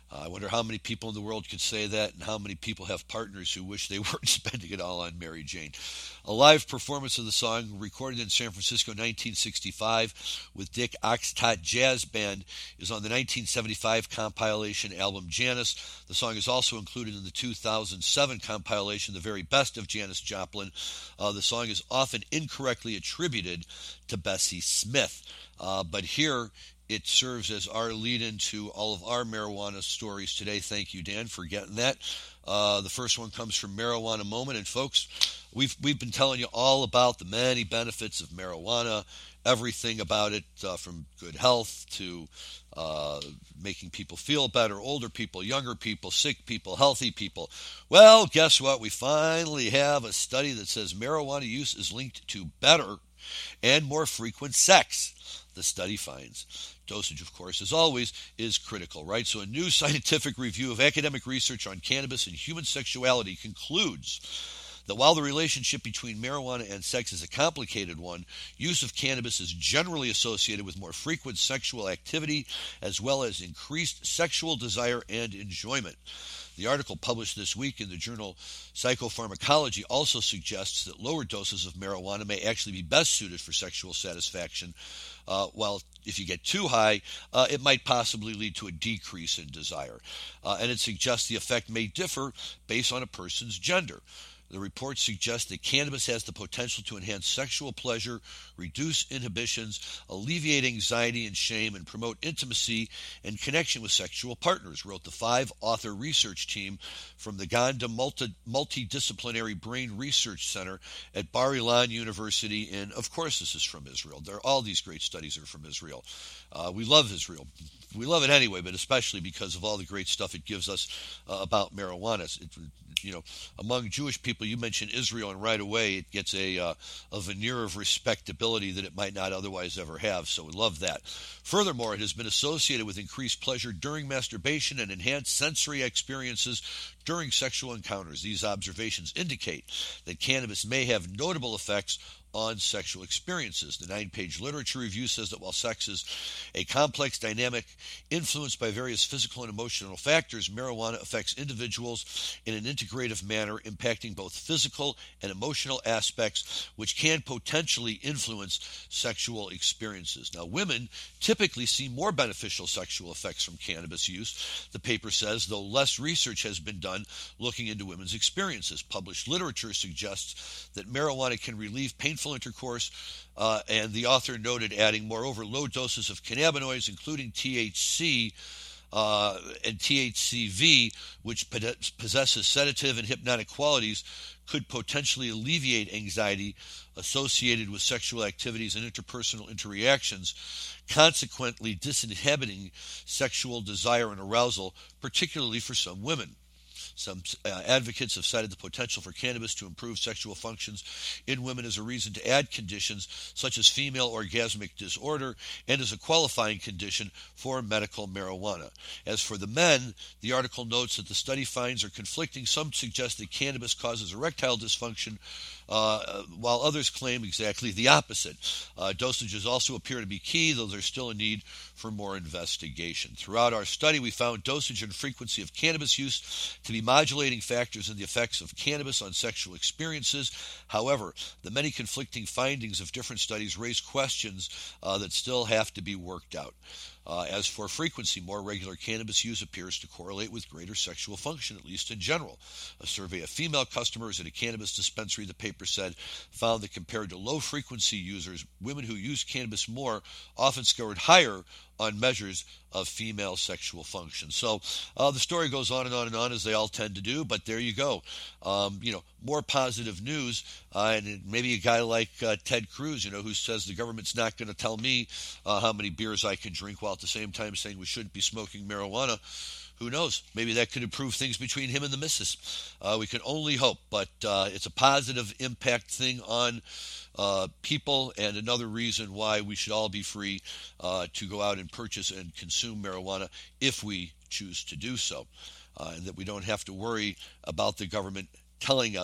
Uh, I wonder how many people in the world could say that, and how many people have partners who wish they weren't spending it all on Mary Jane. A live performance of the song, recorded in San Francisco, nineteen sixty-five, with Dick Oxtot Jazz Band, is on the nineteen seventy-five compilation album Janis. The song is also included in the two thousand seven compilation, The Very Best of Janis Joplin. Uh, the song is often incorrectly attributed to Bessie Smith. Uh, but here, it serves as our lead-in to all of our marijuana stories today. Thank you, Dan, for getting that. Uh, the first one comes from Marijuana Moment. And, folks, we've we've been telling you all about the many benefits of marijuana, everything about it, uh, from good health to uh, making people feel better, older people, younger people, sick people, healthy people. Well, guess what? We finally have a study that says marijuana use is linked to better and more frequent sex. The study finds. Dosage, of course, as always, is critical, right? So a new scientific review of academic research on cannabis and human sexuality concludes that while the relationship between marijuana and sex is a complicated one, use of cannabis is generally associated with more frequent sexual activity as well as increased sexual desire and enjoyment. The article published this week in the journal Psychopharmacology also suggests that lower doses of marijuana may actually be best suited for sexual satisfaction, uh, while if you get too high, uh, it might possibly lead to a decrease in desire. Uh, and it suggests the effect may differ based on a person's gender. The report suggests that cannabis has the potential to enhance sexual pleasure, reduce inhibitions, alleviate anxiety and shame, and promote intimacy and connection with sexual partners, wrote the five-author research team from the Gonda Multi- Multidisciplinary Brain Research Center at Bar Ilan University in, of course, this is from Israel. There, all these great studies are from Israel. Uh, we love Israel. We love it anyway, but especially because of all the great stuff it gives us uh, about marijuana. It, you know, among Jewish people, you mention Israel, and right away it gets a uh, a veneer of respectability that it might not otherwise ever have. So we love that. Furthermore, it has been associated with increased pleasure during masturbation and enhanced sensory experiences during sexual encounters. These observations indicate that cannabis may have notable effects on sexual experiences. The nine-page literature review says that while sex is a complex dynamic influenced by various physical and emotional factors, marijuana affects individuals in an integrative manner, impacting both physical and emotional aspects, which can potentially influence sexual experiences. Now, women typically see more beneficial sexual effects from cannabis use, the paper says, though less research has been done looking into women's experiences. Published literature suggests that marijuana can relieve painful intercourse, uh, and the author noted adding, moreover, low doses of cannabinoids, including T H C uh, and T H C V, which possesses sedative and hypnotic qualities, could potentially alleviate anxiety associated with sexual activities and interpersonal interactions, consequently disinhibiting sexual desire and arousal, particularly for some women. Some uh, advocates have cited the potential for cannabis to improve sexual functions in women as a reason to add conditions such as female orgasmic disorder and as a qualifying condition for medical marijuana. As for the men, the article notes that the study finds are conflicting. Some suggest that cannabis causes erectile dysfunction, uh, while others claim exactly the opposite. Uh, dosages also appear to be key, though there's still a need for more investigation. Throughout our study, we found dosage and frequency of cannabis use to be modulating factors in the effects of cannabis on sexual experiences. However, the many conflicting findings of different studies raise questions uh, that still have to be worked out. Uh, as for frequency, more regular cannabis use appears to correlate with greater sexual function, at least in general. A survey of female customers at a cannabis dispensary, the paper said, found that compared to low-frequency users, women who use cannabis more often scored higher on measures of female sexual function. So uh, the story goes on and on and on, as they all tend to do, but there you go. Um, you know, more positive news, uh, and maybe a guy like uh, Ted Cruz, you know, who says the government's not going to tell me uh, how many beers I can drink, while at the same time saying we shouldn't be smoking marijuana. Who knows? Maybe that could improve things between him and the missus. Uh, we can only hope, but uh, it's a positive impact thing on uh, people, and another reason why we should all be free uh, to go out and purchase and consume marijuana if we choose to do so, uh, and that we don't have to worry about the government telling us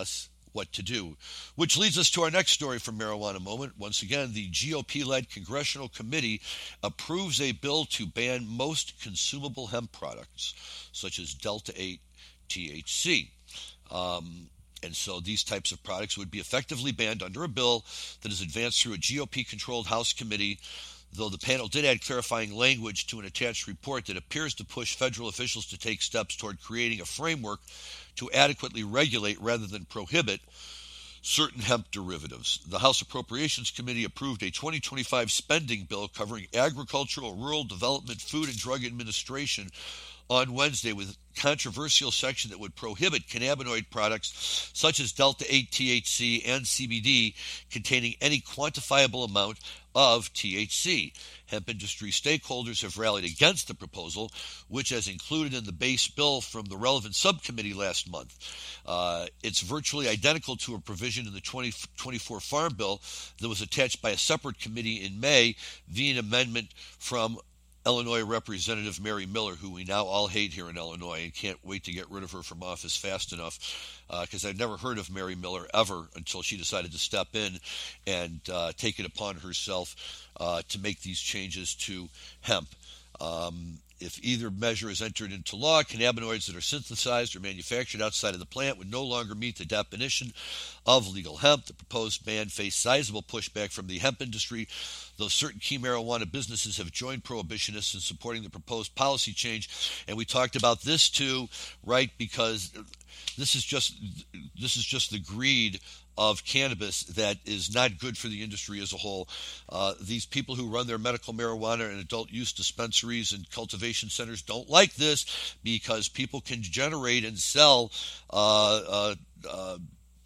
what to do. Which leads us to our next story from Marijuana Moment. Once again, the G O P-led Congressional Committee approves a bill to ban most consumable hemp products, such as Delta eight T H C. Um, and so these types of products would be effectively banned under a bill that is advanced through a G O P-controlled House committee, though the panel did add clarifying language to an attached report that appears to push federal officials to take steps toward creating a framework to adequately regulate rather than prohibit certain hemp derivatives. The House Appropriations Committee approved a twenty twenty-five spending bill covering agricultural, rural development, food, and drug administration on Wednesday with a controversial section that would prohibit cannabinoid products such as Delta eight T H C and C B D containing any quantifiable amount of T H C. Hemp industry stakeholders have rallied against the proposal, which is included in the base bill from the relevant subcommittee last month. Uh, it's virtually identical to a provision in the twenty twenty-four Farm Bill that was attached by a separate committee in May via an amendment from Illinois Representative Mary Miller, who we now all hate here in Illinois and can't wait to get rid of her from office fast enough, because uh, I'd never heard of Mary Miller ever until she decided to step in and uh, take it upon herself uh, to make these changes to hemp. Um, if either measure is entered into law, cannabinoids that are synthesized or manufactured outside of the plant would no longer meet the definition of legal hemp. The proposed ban faced sizable pushback from the hemp industry, though certain key marijuana businesses have joined prohibitionists in supporting the proposed policy change. And we talked about this too, right? Because this is just this is just the greed of cannabis that is not good for the industry as a whole. Uh, these people who run their medical marijuana and adult use dispensaries and cultivation centers don't like this because people can generate and sell uh, uh, uh,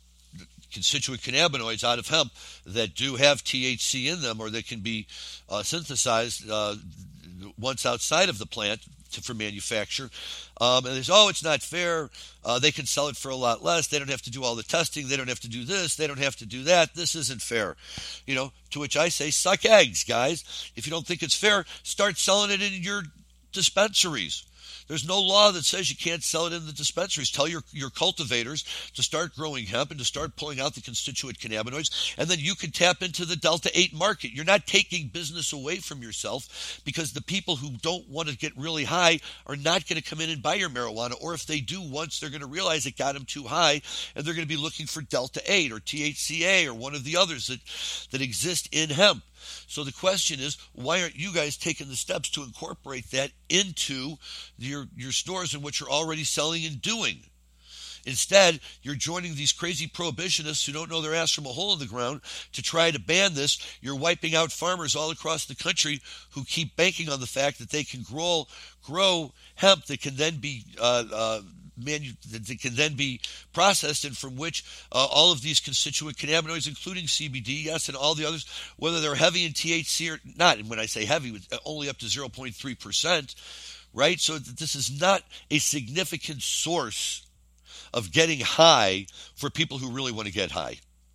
constituent cannabinoids out of hemp that do have T H C in them, or that can be uh, synthesized uh, once outside of the plant to, for manufacture. Um, and they say, oh, it's not fair. Uh, they can sell it for a lot less. They don't have to do all the testing. They don't have to do this. They don't have to do that. This isn't fair. You know, to which I say, suck eggs, guys. If you don't think it's fair, start selling it in your dispensaries. There's no law that says you can't sell it in the dispensaries. Tell your, your cultivators to start growing hemp and to start pulling out the constituent cannabinoids, and then you can tap into the Delta eight market. You're not taking business away from yourself, because the people who don't want to get really high are not going to come in and buy your marijuana, or if they do once, they're going to realize it got them too high, and they're going to be looking for Delta eight or T H C A or one of the others that, that exist in hemp. So the question is, why aren't you guys taking the steps to incorporate that into your your stores and what you're already selling and doing? Instead, you're joining these crazy prohibitionists who don't know their ass from a hole in the ground to try to ban this. You're wiping out farmers all across the country who keep banking on the fact that they can grow grow hemp that can then be uh, uh, Manu- that can then be processed, and from which uh, all of these constituent cannabinoids, including C B D, yes, and all the others, whether they're heavy in T H C or not, and when I say heavy, only up to zero point three percent, right? So this is not a significant source of getting high for people who really want to get high.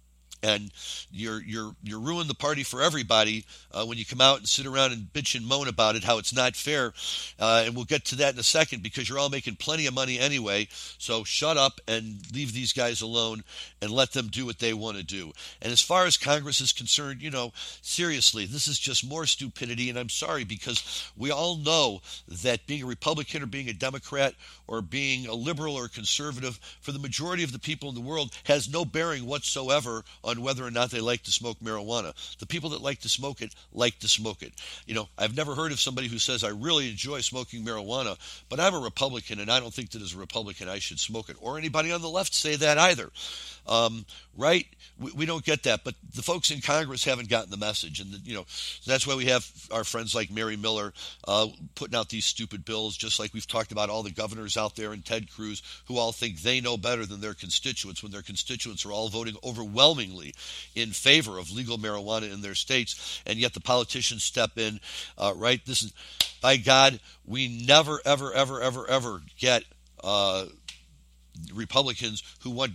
And you're you're you're ruining the party for everybody uh, when you come out and sit around and bitch and moan about it, how it's not fair. Uh, and we'll get to that in a second, because you're all making plenty of money anyway. So shut up and leave these guys alone and let them do what they want to do. And as far as Congress is concerned, you know, seriously, this is just more stupidity. And I'm sorry, because we all know that being a Republican or being a Democrat or being a liberal or conservative, for the majority of the people in the world, has no bearing whatsoever on whether or not they like to smoke marijuana. The people that like to smoke it, like to smoke it. You know, I've never heard of somebody who says, I really enjoy smoking marijuana, but I'm a Republican and I don't think that as a Republican I should smoke it. Or anybody on the left say that either. Um, right? We, we don't get that. But the folks in Congress haven't gotten the message. And, the, you know, that's why we have our friends like Mary Miller uh, putting out these stupid bills, just like we've talked about all the governors out there and Ted Cruz, who all think they know better than their constituents, when their constituents are all voting overwhelmingly in favor of legal marijuana in their states, and yet the politicians step in, uh, right? This is, by God, we never, ever, ever, ever, ever get uh, Republicans who want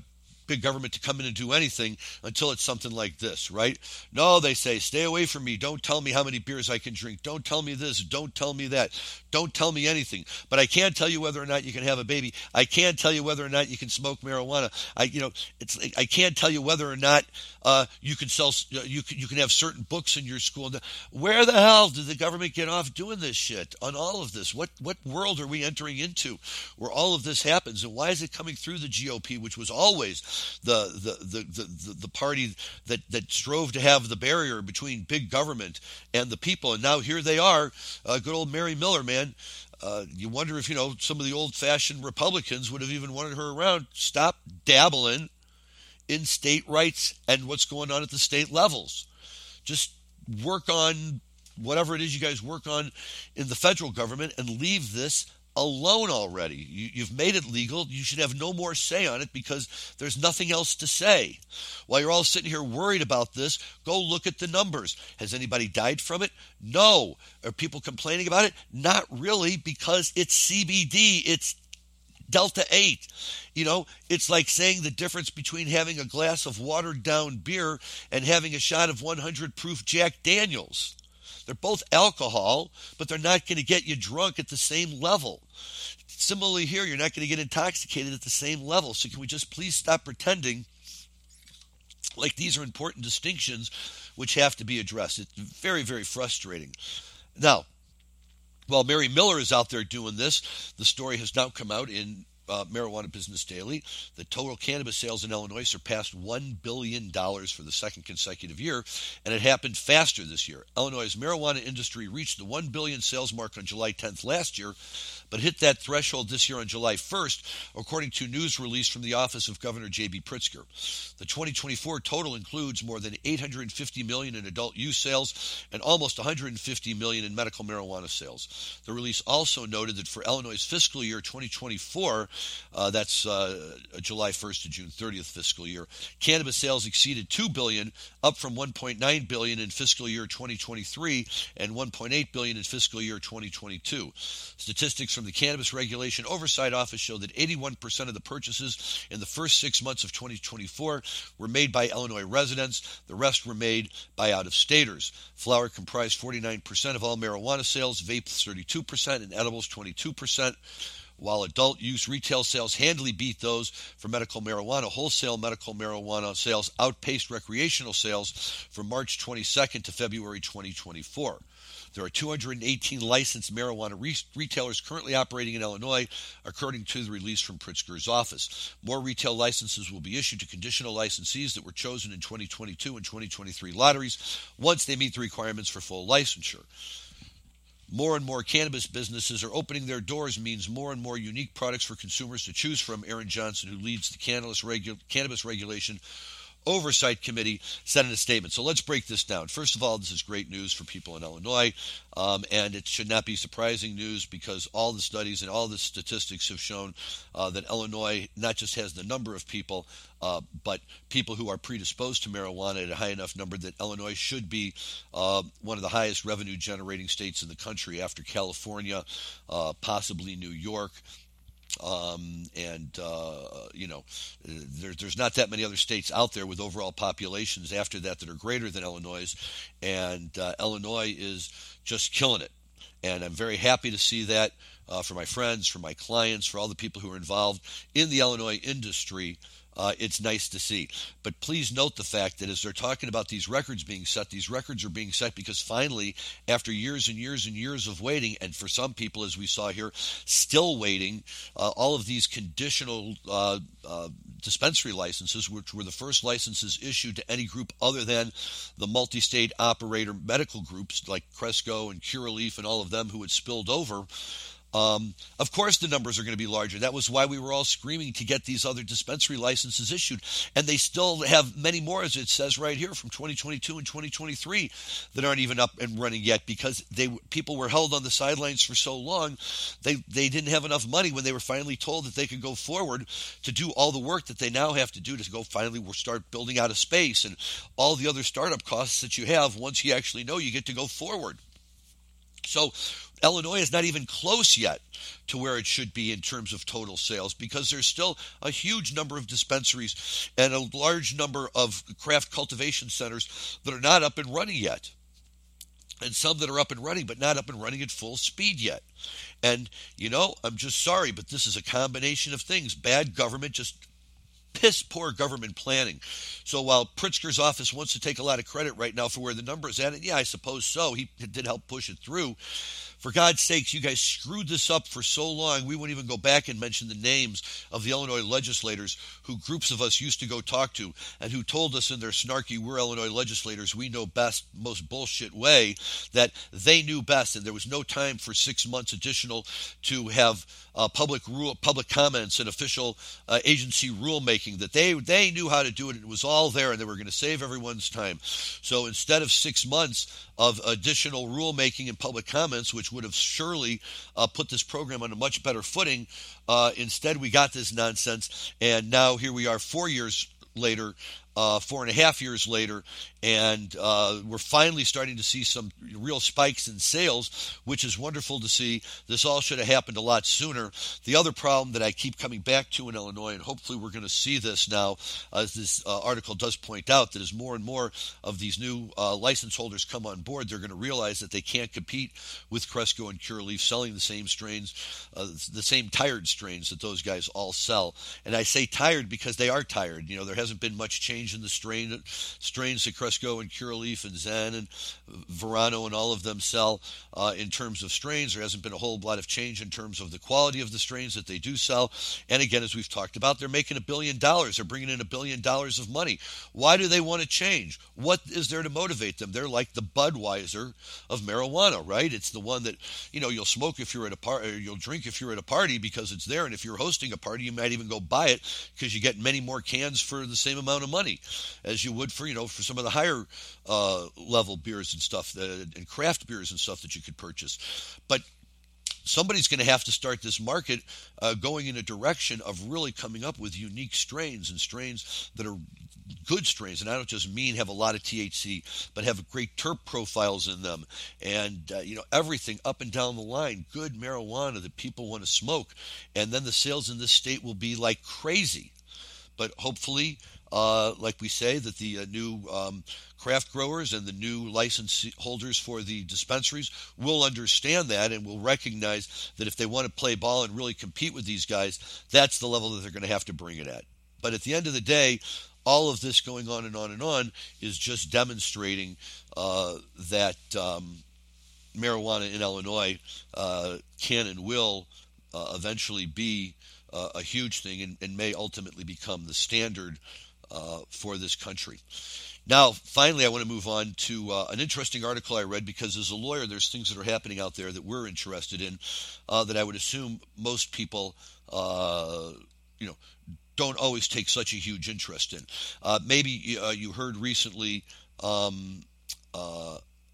big government to come in and do anything until it's something like this, right? No, they say, stay away from me. Don't tell me how many beers I can drink. Don't tell me this. Don't tell me that. Don't tell me anything. But I can tell you whether or not you can have a baby. I can tell you whether or not you can smoke marijuana. I, you know, it's I can't tell you whether or not uh, you can sell. You can, you can have certain books in your school. Where the hell did the government get off doing this shit on all of this? What what world are we entering into where all of this happens, and why is it coming through the G O P, which was always the the the the, the, the party that that strove to have the barrier between big government and the people, and now here they are, uh, good old Mary Miller, man. Uh, you wonder if, you know, some of the old-fashioned Republicans would have even wanted her around. Stop dabbling in state rights and what's going on at the state levels. Just work on whatever it is you guys work on in the federal government and leave this alone already. You, you've made it legal. You should have no more say on it because there's nothing else to say. While you're all sitting here worried about this, go look at the numbers. Has anybody died from it? No. Are people complaining about it? Not really, because it's C B D. It's Delta eight. You know, it's like saying the difference between having a glass of watered down beer and having a shot of one hundred proof Jack Daniels. They're both alcohol, but they're not going to get you drunk at the same level. Similarly here, you're not going to get intoxicated at the same level. So can we just please stop pretending like these are important distinctions which have to be addressed? It's very, very frustrating. Now, while Mary Miller is out there doing this, the story has now come out in Uh, Marijuana Business Daily. The total cannabis sales in Illinois surpassed one billion dollars for the second consecutive year, and it happened faster this year. Illinois' marijuana industry reached the one billion dollars sales mark on July tenth last year, but hit that threshold this year on July first, according to news released from the office of Governor J B Pritzker. The twenty twenty-four total includes more than eight hundred fifty million dollars in adult use sales and almost one hundred fifty million dollars in medical marijuana sales. The release also noted that for Illinois' fiscal year twenty twenty-four, Uh, that's uh, July first to June thirtieth fiscal year, cannabis sales exceeded two billion dollars, up from one point nine billion dollars in fiscal year twenty twenty-three and one point eight billion dollars in fiscal year twenty twenty-two. Statistics from the Cannabis Regulation Oversight Office show that eighty-one percent of the purchases in the first six months of twenty twenty-four were made by Illinois residents. The rest were made by out-of-staters. Flower comprised forty-nine percent of all marijuana sales, vapes thirty-two percent, and edibles twenty-two percent. While adult use retail sales handily beat those for medical marijuana, wholesale medical marijuana sales outpaced recreational sales from March twenty-second to February twenty twenty-four. There are two hundred eighteen licensed marijuana re- retailers currently operating in Illinois, according to the release from Pritzker's office. More retail licenses will be issued to conditional licensees that were chosen in twenty twenty-two and twenty twenty-three lotteries once they meet the requirements for full licensure. More and more cannabis businesses are opening their doors means more and more unique products for consumers to choose from. Aaron Johnson, who leads the Cannabis, Regu- Cannabis Regulation Oversight Committee, said in a statement. So let's break this down. First of all, this is great news for people in Illinois, um, and it should not be surprising news because all the studies and all the statistics have shown uh, that Illinois not just has the number of people, uh, but people who are predisposed to marijuana at a high enough number that Illinois should be uh, one of the highest revenue-generating states in the country after California, uh, possibly New York. Um, and, uh, you know, there, there's not that many other states out there with overall populations after that that are greater than Illinois. And uh, Illinois is just killing it. And I'm very happy to see that uh, for my friends, for my clients, for all the people who are involved in the Illinois industry. Uh, it's nice to see. But please note the fact that as they're talking about these records being set, these records are being set because finally, after years and years and years of waiting, and for some people, as we saw here, still waiting, uh, all of these conditional uh, uh, dispensary licenses, which were the first licenses issued to any group other than the multi-state operator medical groups like Cresco and Curaleaf and all of them who had spilled over, Um, of course the numbers are going to be larger. That was why we were all screaming to get these other dispensary licenses issued. And they still have many more, as it says right here, from twenty twenty-two and twenty twenty-three that aren't even up and running yet because they people were held on the sidelines for so long. They, they didn't have enough money when they were finally told that they could go forward to do all the work that they now have to do to go finally start building out a space and all the other startup costs that you have once you actually know you get to go forward. So Illinois is not even close yet to where it should be in terms of total sales, because there's still a huge number of dispensaries and a large number of craft cultivation centers that are not up and running yet. And some that are up and running, but not up and running at full speed yet. And, you know, I'm just sorry, but this is a combination of things. Bad government, just piss poor government planning. So while Pritzker's office wants to take a lot of credit right now for where the number is at, and yeah, I suppose so. He did help push it through. For God's sakes, you guys screwed this up for so long, we wouldn't even go back and mention the names of the Illinois legislators who groups of us used to go talk to and who told us in their snarky, we're Illinois legislators, we know best, most bullshit way, that they knew best, and there was no time for six months additional to have uh, public rule, public comments and official uh, agency rulemaking, that they, they knew how to do it, and it was all there, and they were going to save everyone's time. So instead of six months of additional rulemaking and public comments, which would have surely uh, put this program on a much better footing. Uh, instead, we got this nonsense, and now here we are four years later, uh, four and a half years later, and uh, we're finally starting to see some real spikes in sales, which is wonderful to see. This all should have happened a lot sooner. The other problem that I keep coming back to in Illinois, and hopefully we're going to see this now, as this uh, article does point out, that as more and more of these new uh, license holders come on board, they're going to realize that they can't compete with Cresco and Curaleaf selling the same strains, uh, the same tired strains that those guys all sell. And I say tired because they are tired. You know, there hasn't been much change in the strain strains that Cresco and Curaleaf and Zen and Verano and all of them sell uh, in terms of strains. There hasn't been a whole lot of change in terms of the quality of the strains that they do sell. And again, as we've talked about, they're making a billion dollars. They're bringing in a billion dollars of money. Why do they want to change? What is there to motivate them? They're like the Budweiser of marijuana, right? It's the one that, you know, you'll smoke if you're at a party, or you'll drink if you're at a party because it's there. And if you're hosting a party, you might even go buy it because you get many more cans for the same amount of money as you would for, you know, for some of the higher uh, level beers and stuff that, and craft beers and stuff that you could purchase. But somebody's going to have to start this market uh, going in a direction of really coming up with unique strains and strains that are good strains. And I don't just mean have a lot of T H C, but have great terp profiles in them. And, uh, you know, everything up and down the line, good marijuana that people want to smoke. And then the sales in this state will be like crazy. But hopefully, uh, like we say, that the uh, new um, craft growers and the new license holders for the dispensaries will understand that and will recognize that if they want to play ball and really compete with these guys, that's the level that they're going to have to bring it at. But at the end of the day, all of this going on and on and on is just demonstrating uh, that um, marijuana in Illinois uh, can and will uh, eventually be uh, a huge thing and, and may ultimately become the standard uh, for this country. Now, finally, I want to move on to uh, an interesting article I read, because as a lawyer, there's things that are happening out there that we're interested in uh, that I would assume most people, uh, you know, don't always take such a huge interest in. Uh, maybe uh, you heard recently, um, uh,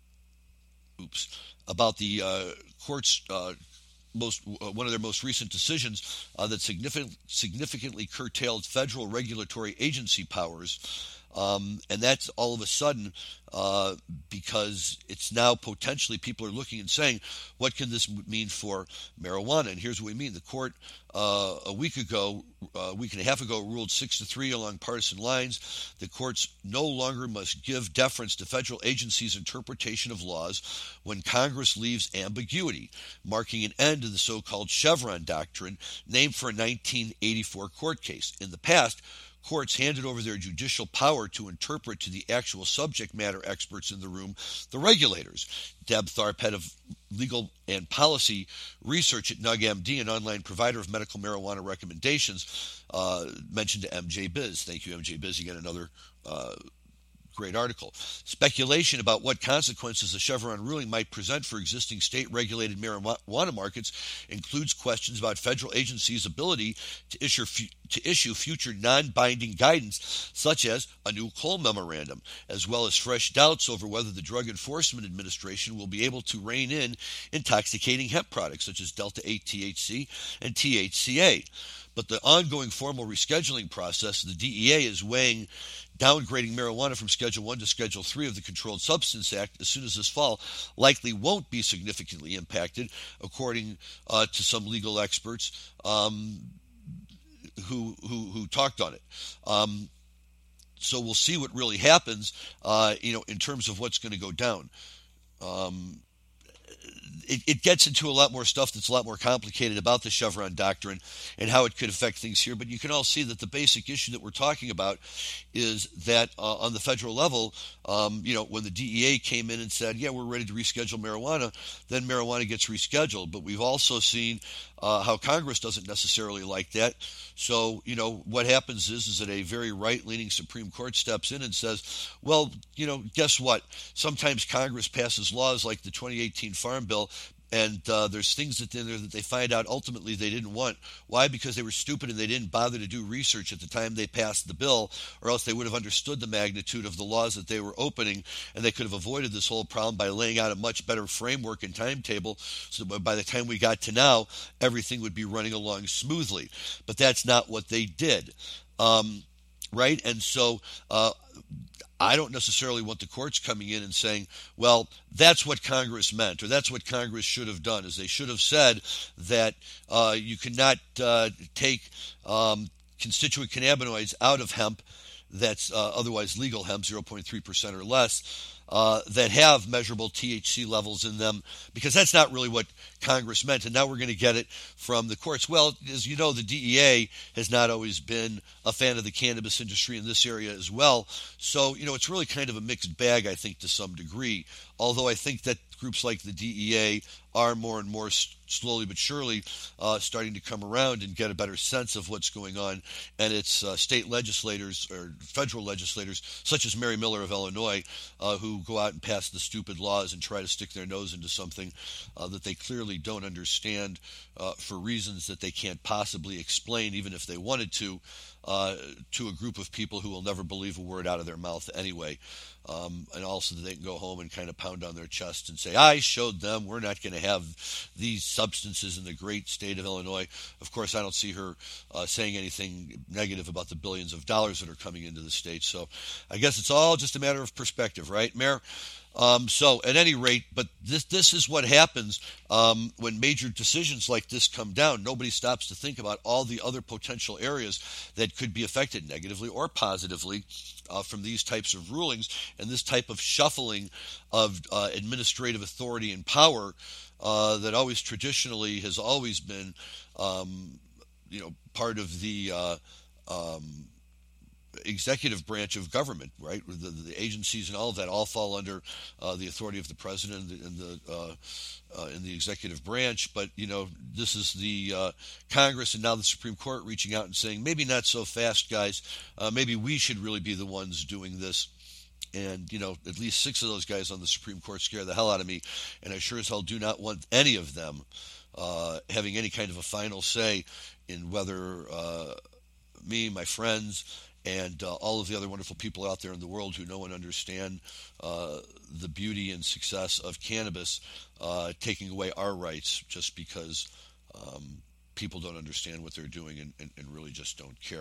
oops, about the uh, court's uh, most uh, one of their most recent decisions uh, that significant, significantly curtailed federal regulatory agency powers. Um, and that's all of a sudden uh, because it's now potentially people are looking and saying, what can this mean for marijuana? And here's what we mean. The court uh, a week ago, a week and a half ago, ruled six to three along partisan lines. The courts no longer must give deference to federal agencies' interpretation of laws when Congress leaves ambiguity, marking an end to the so-called Chevron doctrine named for a nineteen eighty-four court case. In the past, courts handed over their judicial power to interpret to the actual subject matter experts in the room, the regulators. Deb Tharp, head of legal and policy research at NugMD, an online provider of medical marijuana recommendations, uh, mentioned to M J Biz. Thank you, M J Biz. Again, another uh, great article. Speculation about what consequences the Chevron ruling might present for existing state-regulated marijuana markets includes questions about federal agencies' ability to issue to issue future non-binding guidance, such as a new Cole memorandum, as well as fresh doubts over whether the Drug Enforcement Administration will be able to rein in intoxicating hemp products such as Delta eight T H C and T H C A. But the ongoing formal rescheduling process, the D E A is weighing downgrading marijuana from Schedule one to Schedule three of the Controlled Substance Act as soon as this fall likely won't be significantly impacted, according uh, to some legal experts um, who, who who talked on it. Um, so we'll see what really happens, uh, you know, in terms of what's going to go down. Um, It, it gets into a lot more stuff that's a lot more complicated about the Chevron doctrine and how it could affect things here. But you can all see that the basic issue that we're talking about is that uh, on the federal level, um, you know, when the D E A came in and said, yeah, we're ready to reschedule marijuana, then marijuana gets rescheduled. But we've also seen uh, how Congress doesn't necessarily like that. So, you know, what happens is, is that a very right-leaning Supreme Court steps in and says, well, you know, guess what? Sometimes Congress passes laws like the twenty eighteen Farm Bill, and uh, there's things that in there that they find out ultimately they didn't want. Why? Because they were stupid and they didn't bother to do research at the time they passed the bill, or else they would have understood the magnitude of the laws that they were opening, and they could have avoided this whole problem by laying out a much better framework and timetable so that by the time we got to now, everything would be running along smoothly. But that's not what they did. Um, right? And so uh, I don't necessarily want the courts coming in and saying, well, that's what Congress meant, or that's what Congress should have done, is they should have said that uh, you cannot uh, take um, constituent cannabinoids out of hemp that's uh, otherwise legal hemp, zero point three percent or less, uh, that have measurable T H C levels in them, because that's not really what Congress meant, and now we're going to get it from the courts. Well, as you know, the D E A has not always been a fan of the cannabis industry in this area as well, so, you know, it's really kind of a mixed bag, I think, to some degree, although I think that groups like the D E A are more and more s- slowly but surely uh, starting to come around and get a better sense of what's going on, and it's uh, state legislators or federal legislators such as Mary Miller of Illinois uh, who go out and pass the stupid laws and try to stick their nose into something uh, that they clearly don't understand uh, for reasons that they can't possibly explain, even if they wanted to, uh, to a group of people who will never believe a word out of their mouth anyway. Um, and also that they can go home and kind of pound on their chest and say, I showed them we're not going to have these substances in the great state of Illinois. Of course, I don't see her uh, saying anything negative about the billions of dollars that are coming into the state. So I guess it's all just a matter of perspective, right, Mayor? Um, so at any rate, but this this is what happens um, when major decisions like this come down. Nobody stops to think about all the other potential areas that could be affected negatively or positively uh, from these types of rulings and this type of shuffling of uh, administrative authority and power uh, that always traditionally has always been, um, you know, part of the uh, um, executive branch of government, right? The, the agencies and all of that all fall under uh, the authority of the president and the, and the uh, uh, in the executive branch. But you know, this is the uh, Congress and now the Supreme Court reaching out and saying, maybe not so fast, guys. Uh, maybe we should really be the ones doing this. And you know, at least six of those guys on the Supreme Court scare the hell out of me, and I sure as hell do not want any of them uh, having any kind of a final say in whether uh, me, my friends, and uh, all of the other wonderful people out there in the world who know and understand uh, the beauty and success of cannabis, uh, taking away our rights just because um, people don't understand what they're doing and, and, and really just don't care.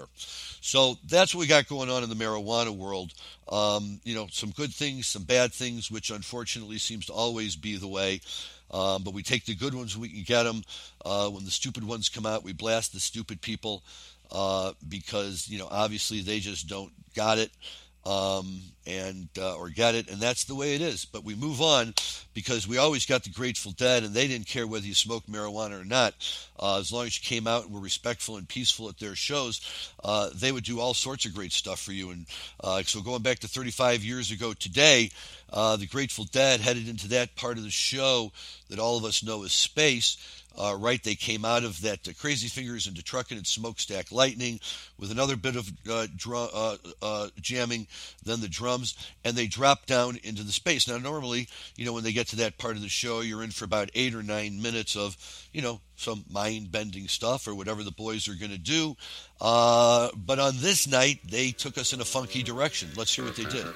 So that's what we got going on in the marijuana world. Um, you know, some good things, some bad things, which unfortunately seems to always be the way. Um, but we take the good ones when we can get them. Uh, when the stupid ones come out, we blast the stupid people. Uh, because, you know, obviously they just don't got it um, and uh, or get it, and that's the way it is. But we move on because we always got the Grateful Dead, and they didn't care whether you smoked marijuana or not. Uh, as long as you came out and were respectful and peaceful at their shows, uh, they would do all sorts of great stuff for you. And uh, so going back to thirty-five years ago today, uh, the Grateful Dead headed into that part of the show that all of us know as space. Uh, right, they came out of that uh, Crazy Fingers into Truckin' and Smokestack Lightning with another bit of uh, drum, uh, uh, jamming, then the drums, and they dropped down into the space. Now, normally, you know, when they get to that part of the show, you're in for about eight or nine minutes of, you know, some mind-bending stuff or whatever the boys are going to do. Uh, but on this night, they took us in a funky direction. Let's hear what they did.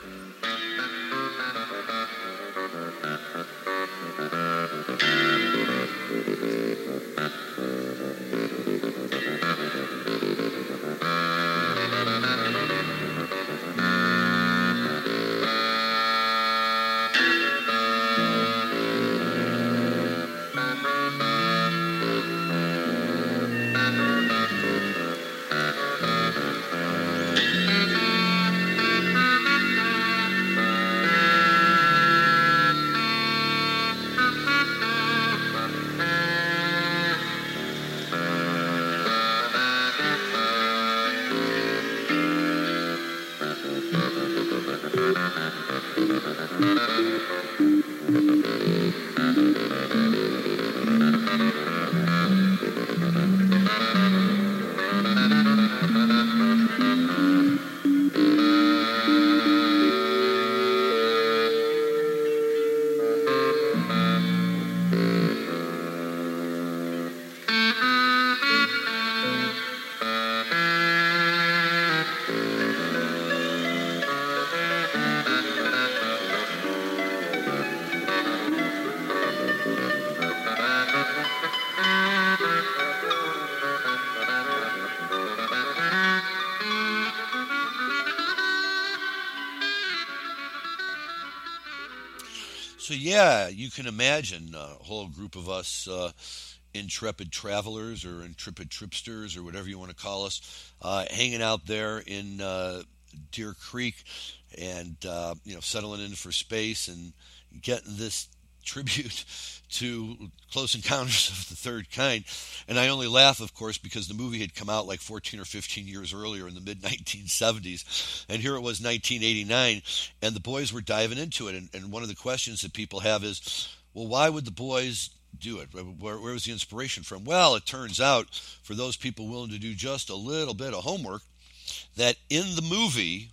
So yeah, you can imagine a whole group of us uh, intrepid travelers or intrepid tripsters or whatever you want to call us, uh, hanging out there in uh, Deer Creek and uh, you know settling in for space and getting this tribute to Close Encounters of the Third Kind. And I only laugh, of course, because the movie had come out like fourteen or fifteen years earlier in the mid nineteen seventies. And here it was nineteen eighty-nine, and the boys were diving into it. And, and one of the questions that people have is, well, why would the boys do it? Where, where was the inspiration from? Well, it turns out, for those people willing to do just a little bit of homework, that in the movie,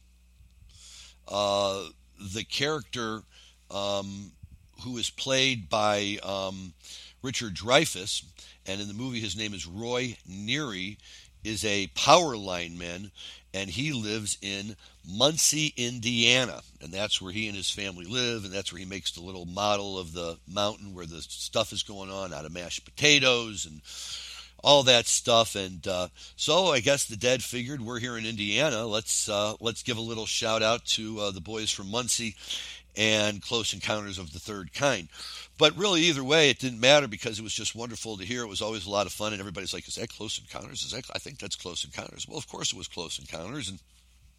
uh, the character um, who is played by um, Richard Dreyfuss, and in the movie his name is Roy Neary, is a power lineman, and he lives in Muncie, Indiana, and that's where he and his family live, and that's where he makes the little model of the mountain where the stuff is going on out of mashed potatoes and all that stuff. And uh, so I guess the Dead figured, we're here in Indiana, let's uh, let's give a little shout out to uh, the boys from Muncie and Close Encounters of the Third Kind. But really, either way, it didn't matter because it was just wonderful to hear. It was always a lot of fun, and everybody's like, is that Close Encounters? Is that? I think that's Close Encounters. Well, of course it was Close Encounters, and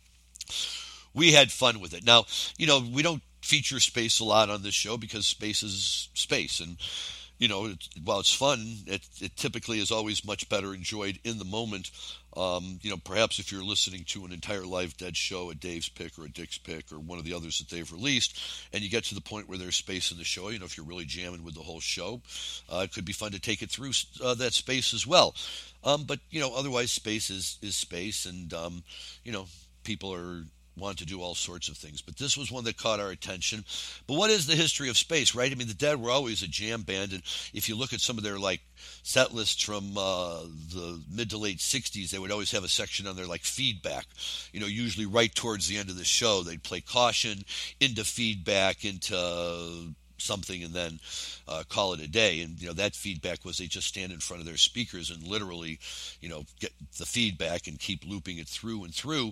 we had fun with it. Now, you know, we don't feature space a lot on this show because space is space, and you know, it, while it's fun, it, it typically is always much better enjoyed in the moment. Um, you know, perhaps if you're listening to an entire live Dead show, a Dave's Pick or a Dick's Pick or one of the others that they've released, and you get to the point where there's space in the show, you know, if you're really jamming with the whole show, uh, it could be fun to take it through uh, that space as well. Um, but, you know, otherwise space is, is space, and, um, you know, people are want to do all sorts of things, but this was one that caught our attention. But what is the history of space, right? I mean, the Dead were always a jam band, and if you look at some of their like set lists from uh, the mid to late sixties, they would always have a section on there like feedback. You know, usually right towards the end of the show, they'd play Caution into feedback into something and then uh, call it a day. And, you know, that feedback was they just stand in front of their speakers and literally, you know, get the feedback and keep looping it through and through.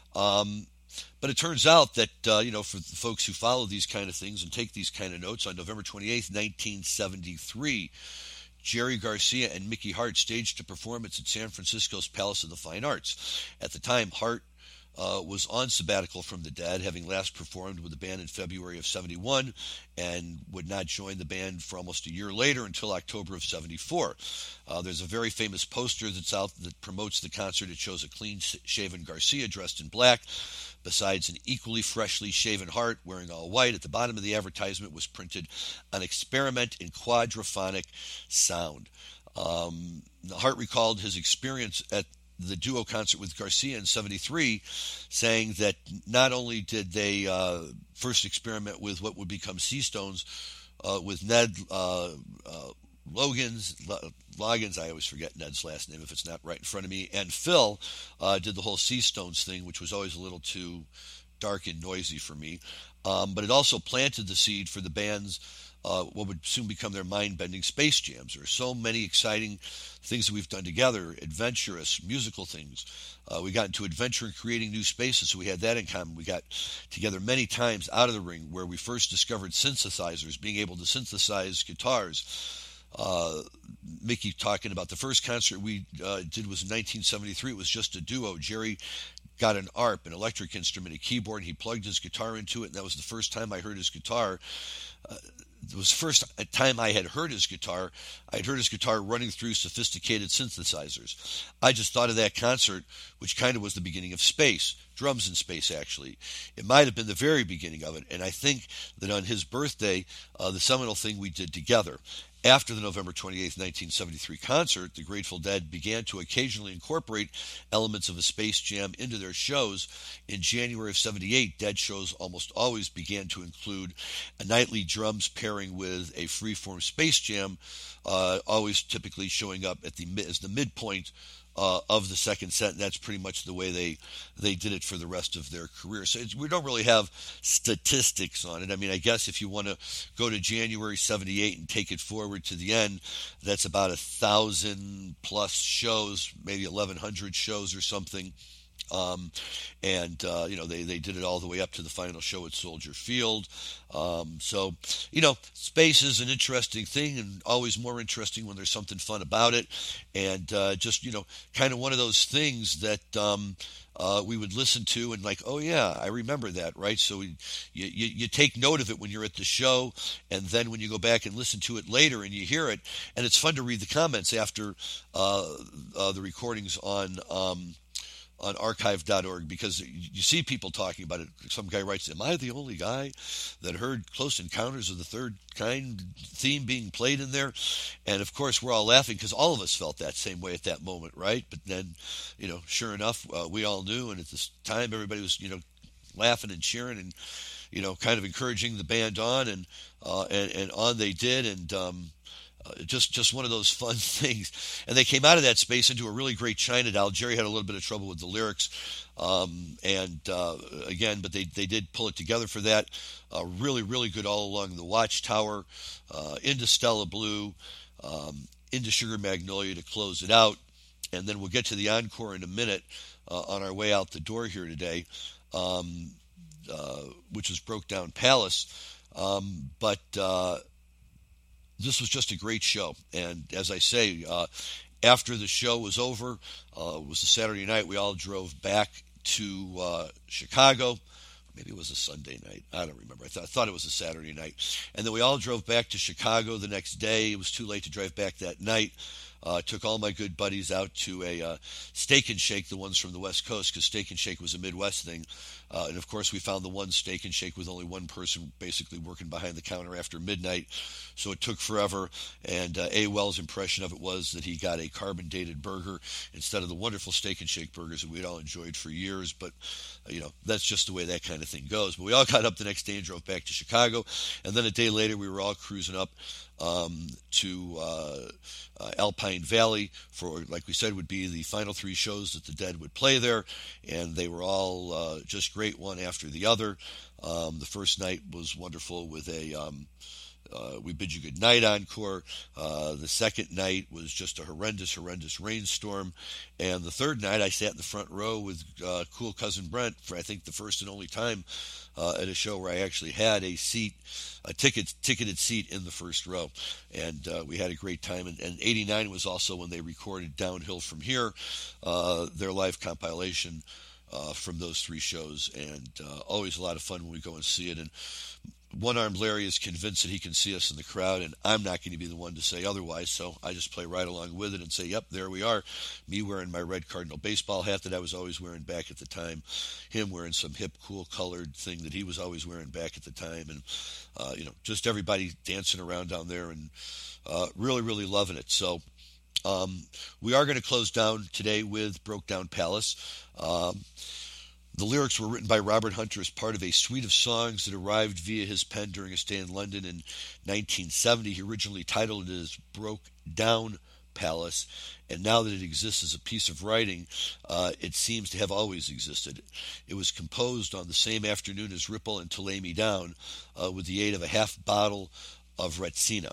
Um, But it turns out that, uh, you know, for the folks who follow these kind of things and take these kind of notes, on November twenty-eighth, nineteen seventy-three, Jerry Garcia and Mickey Hart staged a performance at San Francisco's Palace of the Fine Arts. At the time, Hart uh, was on sabbatical from the Dead, having last performed with the band in February of seventy-one, and would not join the band for almost a year later until October of seventy-four. Uh, there's a very famous poster that's out that promotes the concert. It shows a clean-shaven Garcia dressed in black, besides an equally freshly shaven Hart wearing all white. At the bottom of the advertisement was printed an experiment in quadraphonic sound. Um, Hart recalled his experience at the duo concert with Garcia in seventy-three, saying that not only did they uh, first experiment with what would become Seastones uh, with Ned uh, uh, Logan's, Loggins, I always forget Ned's last name if it's not right in front of me, and Phil uh, did the whole Seastones thing, which was always a little too dark and noisy for me. Um, but it also planted the seed for the band's uh, what would soon become their mind-bending space jams. There are so many exciting things that we've done together, adventurous, musical things. Uh, we got into adventure and creating new spaces, so we had that in common. We got together many times out of the ring where we first discovered synthesizers, being able to synthesize guitars. Uh, Mickey talking about the first concert we uh, did was in nineteen seventy-three. It was just a duo. Jerry got an A R P, an electric instrument, a keyboard, and he plugged his guitar into it, and that was the first time I heard his guitar. Uh, it was the first time I had heard his guitar. I had heard his guitar running through sophisticated synthesizers. I just thought of that concert, which kind of was the beginning of space, drums in space, actually. It might have been the very beginning of it, and I think that on his birthday, uh, the seminal thing we did together. After the November twenty-eighth, nineteen seventy-three concert, the Grateful Dead began to occasionally incorporate elements of a space jam into their shows. In January of seventy-eight, Dead shows almost always began to include a nightly drums pairing with a freeform space jam, uh, always typically showing up at the as the midpoint Uh, of the second set, and that's pretty much the way they they did it for the rest of their career. So it's, we don't really have statistics on it. I mean, I guess if you want to go to January seventy-eight and take it forward to the end, that's about a thousand plus shows, maybe eleven hundred shows or something. Um, and, uh, you know, they, they did it all the way up to the final show at Soldier Field. Um, so, you know, space is an interesting thing and always more interesting when there's something fun about it. And uh, just, you know, kind of one of those things that um, uh, we would listen to and like, oh, yeah, I remember that, right? So we, you, you, you take note of it when you're at the show, and then when you go back and listen to it later and you hear it, and it's fun to read the comments after uh, uh, the recordings on um, on archive dot org, because you see people talking about it. Some guy writes, am I the only guy that heard Close Encounters of the Third Kind theme being played in there? And of course we're all laughing because all of us felt that same way at that moment, right? But then, you know, sure enough, uh, we all knew, and at this time everybody was, you know, laughing and cheering and, you know, kind of encouraging the band on, and uh, and, and on they did. And um Uh, just just one of those fun things. And they came out of that space into a really great China Doll. Jerry had a little bit of trouble with the lyrics. Um, and uh, again, but they, they did pull it together for that. Uh, really, really good all along the Watchtower, uh, into Stella Blue, um, into Sugar Magnolia to close it out. And then we'll get to the encore in a minute uh, on our way out the door here today, um, uh, which is Broke Down Palace. Um, but... Uh, This was just a great show, and as I say, uh, after the show was over, uh, it was a Saturday night, we all drove back to uh, Chicago. Maybe it was a Sunday night. I don't remember. I, th- I thought it was a Saturday night. And then we all drove back to Chicago the next day. It was too late to drive back that night. Uh, took all my good buddies out to a uh, Steak and Shake, the ones from the West Coast, because Steak and Shake was a Midwest thing. Uh, and, of course, we found the one Steak and Shake with only one person basically working behind the counter after midnight. So it took forever. And uh, A. Wells' impression of it was that he got a carbon-dated burger instead of the wonderful Steak and Shake burgers that we'd all enjoyed for years. But, uh, you know, that's just the way that kind of thing goes. But we all got up the next day and drove back to Chicago. And then a day later, we were all cruising up um, to uh, uh, Alpine Valley for, like we said, would be the final three shows that the Dead would play there. And they were all uh, just great, one after the other. Um, the first night was wonderful with a um, uh, We Bid You Good Night encore. Uh, the second night was just a horrendous, horrendous rainstorm. And the third night, I sat in the front row with uh, Cool Cousin Brent for, I think, the first and only time uh, at a show where I actually had a seat, a ticket, ticketed seat in the first row. And uh, we had a great time. And, and eighty-nine was also when they recorded Downhill From Here, uh, their live compilation Uh, from those three shows, and uh, always a lot of fun when we go and see it. And One-Armed Larry is convinced that he can see us in the crowd, and I'm not going to be the one to say otherwise, so I just play right along with it and say, yep, there we are. Me wearing my red Cardinal baseball hat that I was always wearing back at the time, him wearing some hip, cool-colored thing that he was always wearing back at the time, and, uh, you know, just everybody dancing around down there and uh, really, really loving it. So Um, we are going to close down today with Broke Down Palace. Um, the lyrics were written by Robert Hunter as part of a suite of songs that arrived via his pen during a stay in London in nineteen seventy. He originally titled it as Broke Down Palace, and now that it exists as a piece of writing, uh, it seems to have always existed. It was composed on the same afternoon as Ripple and To Lay Me Down, uh, with the aid of a half bottle of Retsina.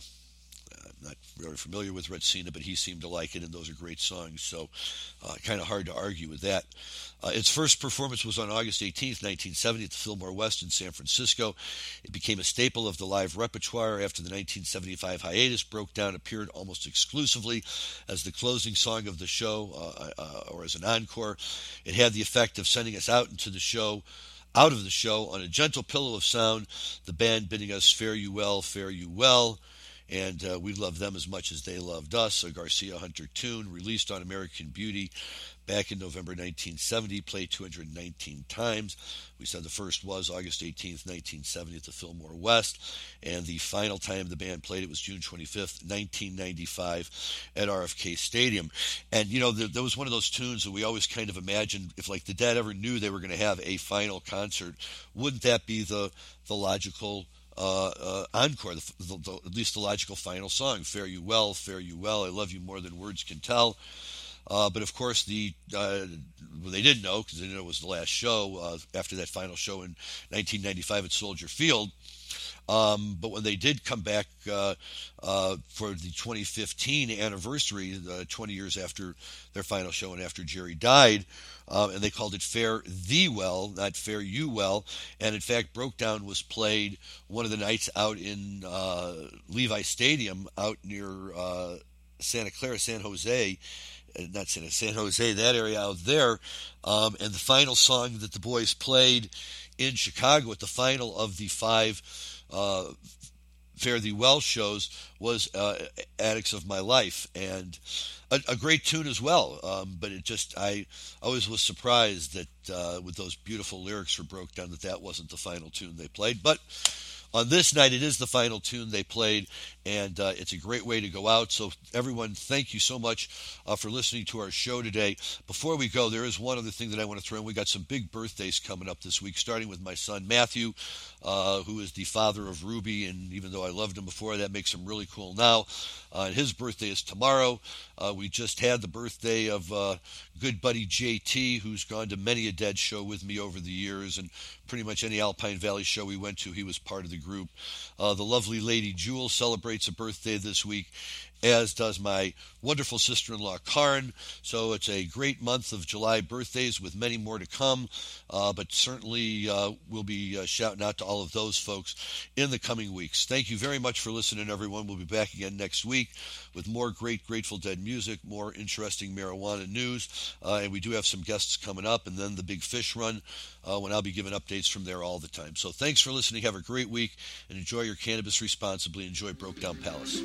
Not very familiar with Retsina, but he seemed to like it, and those are great songs, so uh, kind of hard to argue with that. Uh, its first performance was on August eighteenth, nineteen seventy at the Fillmore West in San Francisco. It became a staple of the live repertoire. After the nineteen seventy-five hiatus, Broke Down appeared almost exclusively as the closing song of the show uh, uh, or as an encore. It had the effect of sending us out into the show out of the show on a gentle pillow of sound, the band bidding us fare you well, fare you well. And uh, we loved them as much as they loved us. A Garcia Hunter tune released on American Beauty back in November nineteen seventy, played two hundred nineteen times. We said the first was August eighteenth, nineteen seventy at the Fillmore West. And the final time the band played it was June twenty-fifth, nineteen ninety-five at R F K Stadium. And, you know, there, there was one of those tunes that we always kind of imagined, if like the Dead ever knew they were going to have a final concert, wouldn't that be the, the logical Uh, uh, encore, the, the, the, at least the logical final song, Fare You Well, Fare You Well, I Love You More Than Words Can Tell. Uh, but of course, the uh, well, they didn't know, because they didn't know it was the last show uh, after that final show in nineteen ninety-five at Soldier Field. Um, but when they did come back uh, uh, for the twenty fifteen anniversary, uh, twenty years after their final show and after Jerry died, um, and they called it Fare Thee Well, not Fare You Well. And in fact, Broke Down was played one of the nights out in uh, Levi Stadium out near uh, Santa Clara, San Jose. Not San, San Jose, that area out there. Um, and the final song that the boys played in Chicago at the final of the five uh, Fare Thee Well shows was uh, Addicts of My Life. And a, a great tune as well. Um, but it just, I always was surprised that uh, with those beautiful lyrics for Broke Down, that that wasn't the final tune they played. But on this night, it is the final tune they played, and uh, it's a great way to go out. So, everyone, thank you so much uh, for listening to our show today. Before we go, there is one other thing that I want to throw in. We got some big birthdays coming up this week, starting with my son Matthew, uh, who is the father of Ruby, and even though I loved him before, that makes him really cool now. Uh, his birthday is tomorrow. Uh, we just had the birthday of uh, good buddy J T, who's gone to many a Dead show with me over the years, and pretty much any Alpine Valley show we went to, he was part of the group. Uh, the lovely lady Jewel celebrates a birthday this week, as does my wonderful sister-in-law Karen. So it's a great month of July birthdays with many more to come, uh, but certainly uh, we'll be uh, shouting out to all of those folks in the coming weeks. Thank you very much for listening, everyone. We'll be back again next week with more great Grateful Dead music, more interesting marijuana news, uh, and we do have some guests coming up, and then the Big Fish Run, uh, when I'll be giving updates from there all the time. So thanks for listening. Have a great week, and enjoy your cannabis responsibly. Enjoy Broke Down Palace.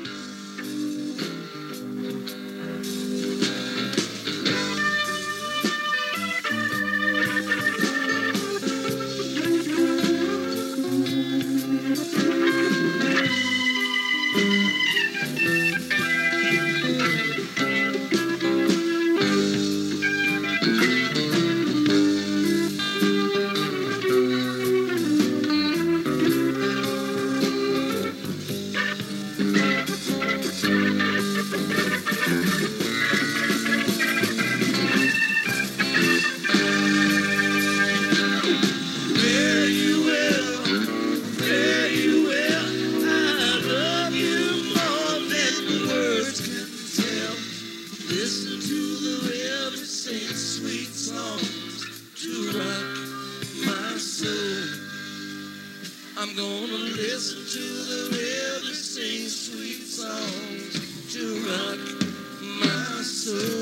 I'm gonna listen to the river sing sweet songs to rock my soul.